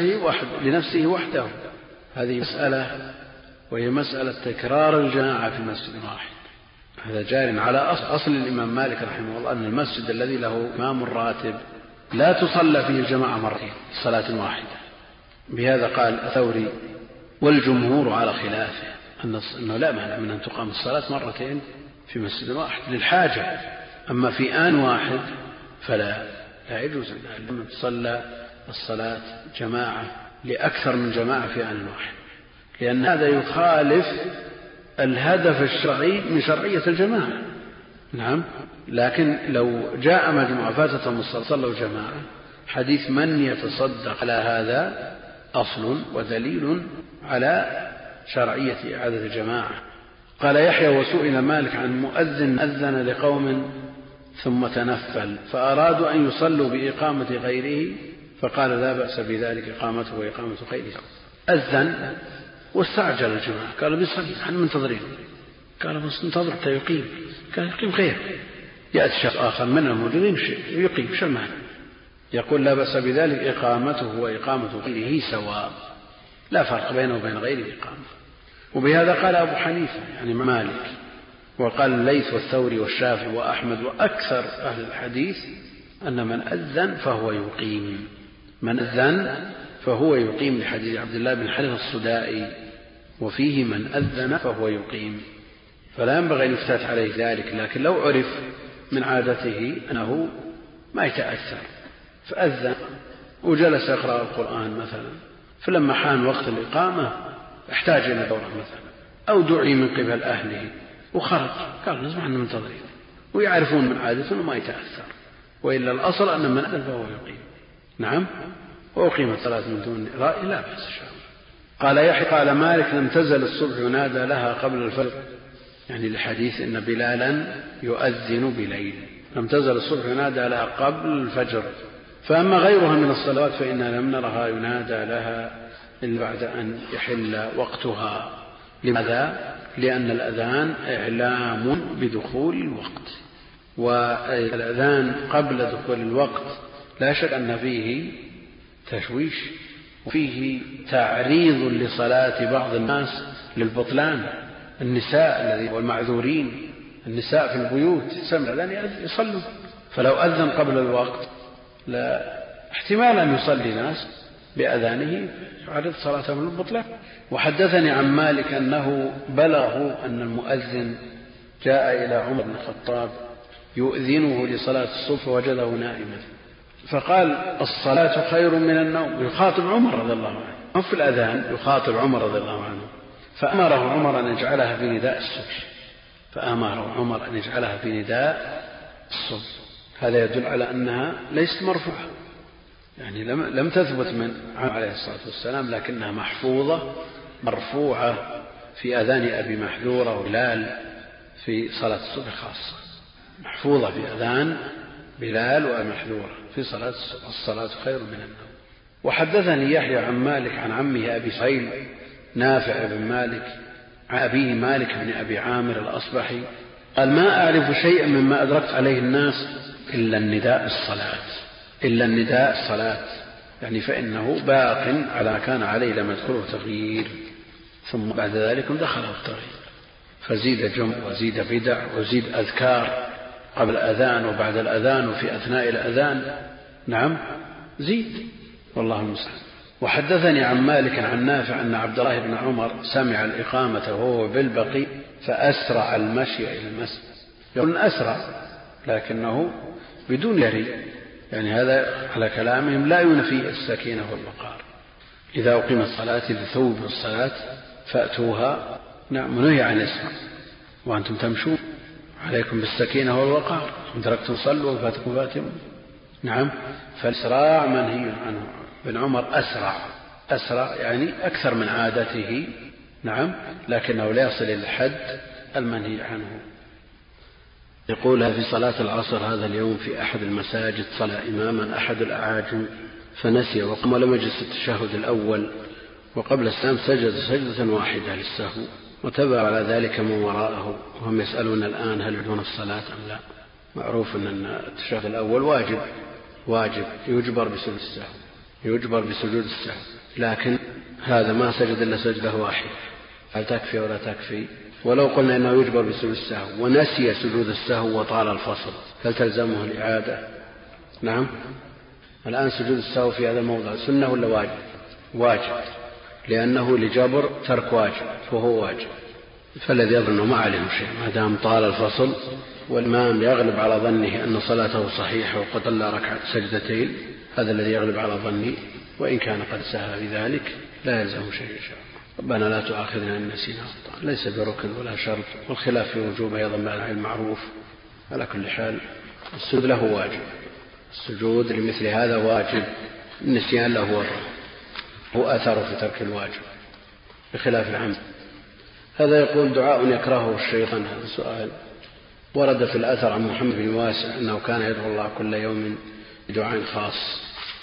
لنفسه وحده. هذه مسألة، وهي مسألة تكرار الجماعة في مسجد واحد. هذا جار على أصل الإمام مالك رحمه الله أن المسجد الذي له إمام راتب لا تصلى فيه الجماعة مرتين صلاة واحدة. بهذا قال الثوري والجمهور على خلافه أنه لا مانع من أن تقام الصلاة مرتين في مسجد واحد للحاجة، أما في آن واحد فلا يجوز أن تصلى الصلاة جماعة لأكثر من جماعة في آن واحد، لأن هذا يخالف الهدف الشرعي من شرعية الجماعة. نعم، لكن لو جاء مجموعة فاتتهم الصلاة صلوا جماعة، حديث من يتصدق على هذا أصل ودليل على شرعية إعادة الجماعة. قال يحيى وسئل مالك عن مؤذن أذن لقوم ثم تنفل فأرادوا أن يصلوا بإقامة غيره فقال لا بأس بذلك إقامته وإقامة غيره. أذن واستعجل الجماعة قالوا بيصلي عن منتظرين، قالوا بس انتظر حتى يقيم، قال يقيم خير، يأتي شخص آخر من الموجودين يقيم شو المعنى؟ يقول لا بأس بذلك إقامته وإقامة غيره سواء، لا فرق بينه وبين غير إقامة. وبهذا قال أبو حنيفة يعني مالك، وقال الليث والثوري والشافعي وأحمد وأكثر أهل الحديث أن من أذن فهو يقيم، من أذن فهو يقيم لحديث عبد الله بن حارثة الصدائي وفيه من أذن فهو يقيم، فلا ينبغي أن يفتات عليه ذلك. لكن لو عرف من عادته أنه ما يتأثر فأذن وجلس يقرأ القرآن مثلا، فلما حان وقت الإقامة احتاج إلى دورة مثلا أو دعي من قبل أهله وخرج، قال نسمع أنه منتظرين ويعرفون من عادته وما يتأثر، وإلا الأصل أن من أذن فهو يقيم. نعم، وأقيمت الصلاة من دون رأي لا بأس. قال يحيى قال مالك لم تزل الصبح ينادى لها قبل الفجر، يعني الحديث إن بلالا يؤذن بليل، لم تزل الصبح ينادى لها قبل الفجر، فأما غيرها من الصلوات فإننا لم نرها ينادى لها إلا بعد أن يحل وقتها. لماذا؟ لأن الأذان إعلام بدخول الوقت، والأذان قبل دخول الوقت لا شك أن فيه تشويش وفيه تعريض لصلاة بعض الناس للبطلان. النساء والمعذورين النساء في البيوت سمع الأذان يصلوا، فلو أذن قبل الوقت لا احتمال أن يصلي ناس بأذانه يعرض صلاتهم للبطلان. وحدثني عن مالك أنه بلغه أن المؤذن جاء إلى عمر بن الخطاب يؤذنه لصلاة الصبح وجده نائما، فقال الصلاة خير من النوم، يخاطب عمر رضي الله عنه في الأذان، يخاطب عمر رضي الله عنه، فأمره عمر أن يجعلها في نداء الصبح، فأمره عمر أن يجعلها في نداء الصبح. هذا يدل على أنها ليست مرفوعة، يعني لم تثبت من عليه الصلاة والسلام، لكنها محفوظة مرفوعة في أذان أبي محذورة وبلال في صلاة الصبح خاصة، محفوظة في أذان بلال وأبي محذورة في صلاة الصبح الصلاة خير من النوم. وحدثني يحيى عن مالك عن عمه أبي سهيل نافع بن مالك عن أبيه مالك بن أبي عامر الأصبحي قال ما أعرف شيئا مما أدركت عليه الناس إلا النداء الصلاة، إلا النداء الصلاة، يعني فإنه باق على كان عليه لم يدخله تغيير، ثم بعد ذلك دخله التغيير، فزيد جمع وزيد بدع وزيد أذكار قبل الأذان وبعد الأذان وفي أثناء الأذان. نعم زيد، والله المستعان. وحدثني عن مالك عن نافع أن عبد الله بن عمر سمع الإقامة وهو بالبقي فأسرع المشي إلى المسجد. يقول أسرع لكنه بدون يري، يعني هذا على كلامهم لا ينفي السكينة والوقار. إذا أقيمت الصلاة إذا ثوب الصلاة فأتوها، نعم منهي عن الإسراع، وأنتم تمشون عليكم بالسكينة والوقار، إن تركتم صلوا وفاتكم فاتم. نعم، فالإسراع منهي عنه. ابن عمر أسرع يعني أكثر من عادته، نعم، لكنه لا يصل إلى الحد المنهي عنه. يقول في صلاة العصر هذا اليوم في أحد المساجد صلى إماما أحد الأعاجم فنسي وقام ولم يجلس التشهد الأول، وقبل السلام سجد سجدة واحدة للسهو، وتبع على ذلك من وراءه، وهم يسألون الآن هل يعيدون الصلاة أم لا. معروف أن التشهد الأول واجب يجبر بسجود السهو، لكن هذا ما سجد إلا سجدة واحدة، هل تكفي ولا تكفي؟ ولو قلنا إنه يجبر بسجود السهو ونسي سجود السهو وطال الفصل، هل تلزمه الإعادة؟ نعم. الآن سجود السهو في هذا الموضع سنة ولا واجب؟ لأنه لجبر ترك واجب فهو واجب، فالذي يظن ما عليه شيء ما دام طال الفصل والإمام يغلب على ظنه أن صلاته صحيحة وقد صلى ركعة سجدتين، هذا الذي يغلب على ظني، وإن كان قد سهى في ذلك لا يلزم شيء إن شاء الله. ربنا لا تؤاخذنا إن نسينا أخطأنا، ليس بركن ولا شرط، والخلاف في وجوبه أيضا بعد المعروف. على كل حال السجود له واجب، السجود لمثل هذا واجب، النسيان له هو أثر في ترك الواجب بخلاف العمد. هذا يقول دعاء يكرهه الشيطان. هذا سؤال ورد في الأثر عن محمد بن واسع أنه كان يدعو الله كل يوم بدعاء خاص،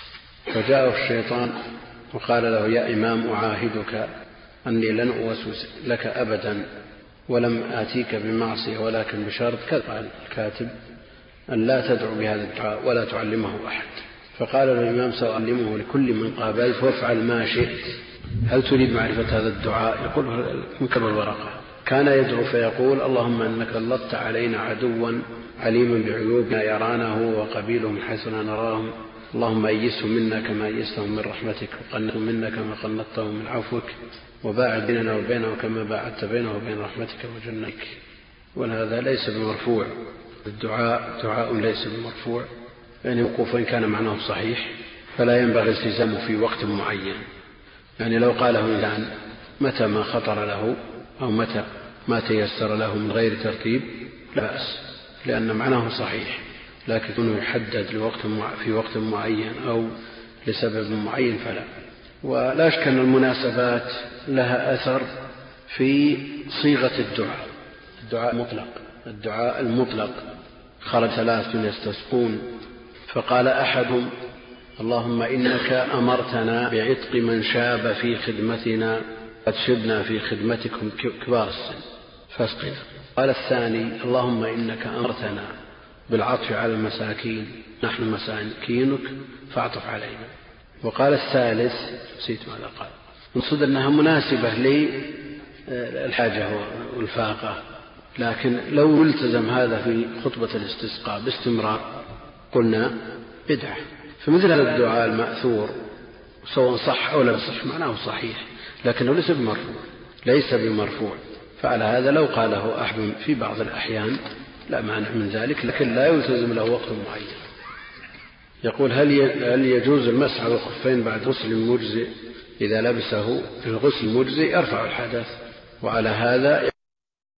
فجاءه الشيطان وقال له يا إمام أعاهدك أني لن أوسوس لك أبدا ولم آتيك بمعصية ولكن بشرط كذا الكاتب أن لا تدعو بهذا الدعاء ولا تعلمه أحد. فقال له الإمام سأعلمه لكل من قابلت وافعل ما شئت، هل تريد معرفة هذا الدعاء؟ يقول مكتب الورقة. كان يدعو فيقول اللهم إنك سلطت علينا عدوا عليما بعيوبنا يرانا هو وقبيله من حيث لا نراهم، اللهم أيسهم منا كما أيستهم من رحمتك، وقنتهم منا كما قنطتهم من عفوك، وباعد بيننا وبينه كما باعدت بينه وبين رحمتك وجنتك. وهذا ليس بمرفوع، الدعاء دعاء ليس بمرفوع، يعني وقوف إن كان معناه صحيح فلا ينبغي التزامه في وقت معين. يعني لو قاله الآن متى ما خطر له أو متى ما تيسر له من غير ترتيب لا بأس، لأن معناه صحيح، لكن كونه يحدد في وقت معين أو لسبب معين فلا. ولا شك أن المناسبات لها أثر في صيغة الدعاء المطلق. خرج 3 يستسقون فقال أحدهم اللهم إنك أمرتنا بعتق من شاب في خدمتنا قد شبنا في خدمتكم كبار السن فاسقنا. قال الثاني اللهم إنك أمرتنا بالعطف على المساكين نحن مساكينك فاعطف علينا. وقال الثالث نسيت ماذا قال، نقصد أنها مناسبة للحاجة والفاقة، لكن لو التزم هذا في خطبة الاستسقاء باستمرار قلنا بدعة. فمثل هذا الدعاء المأثور سواء صح أو لا صح معناه صحيح، لكنه ليس بمرفوع. فعلى هذا لو قاله أحد في بعض الأحيان لا مانع من ذلك، لكن لا يلتزم له وقت معين. يقول هل يجوز المسح على الخفين بعد غسل مجزئ إذا لبسه؟ الغسل المجزئ يرفع الحدث، وعلى هذا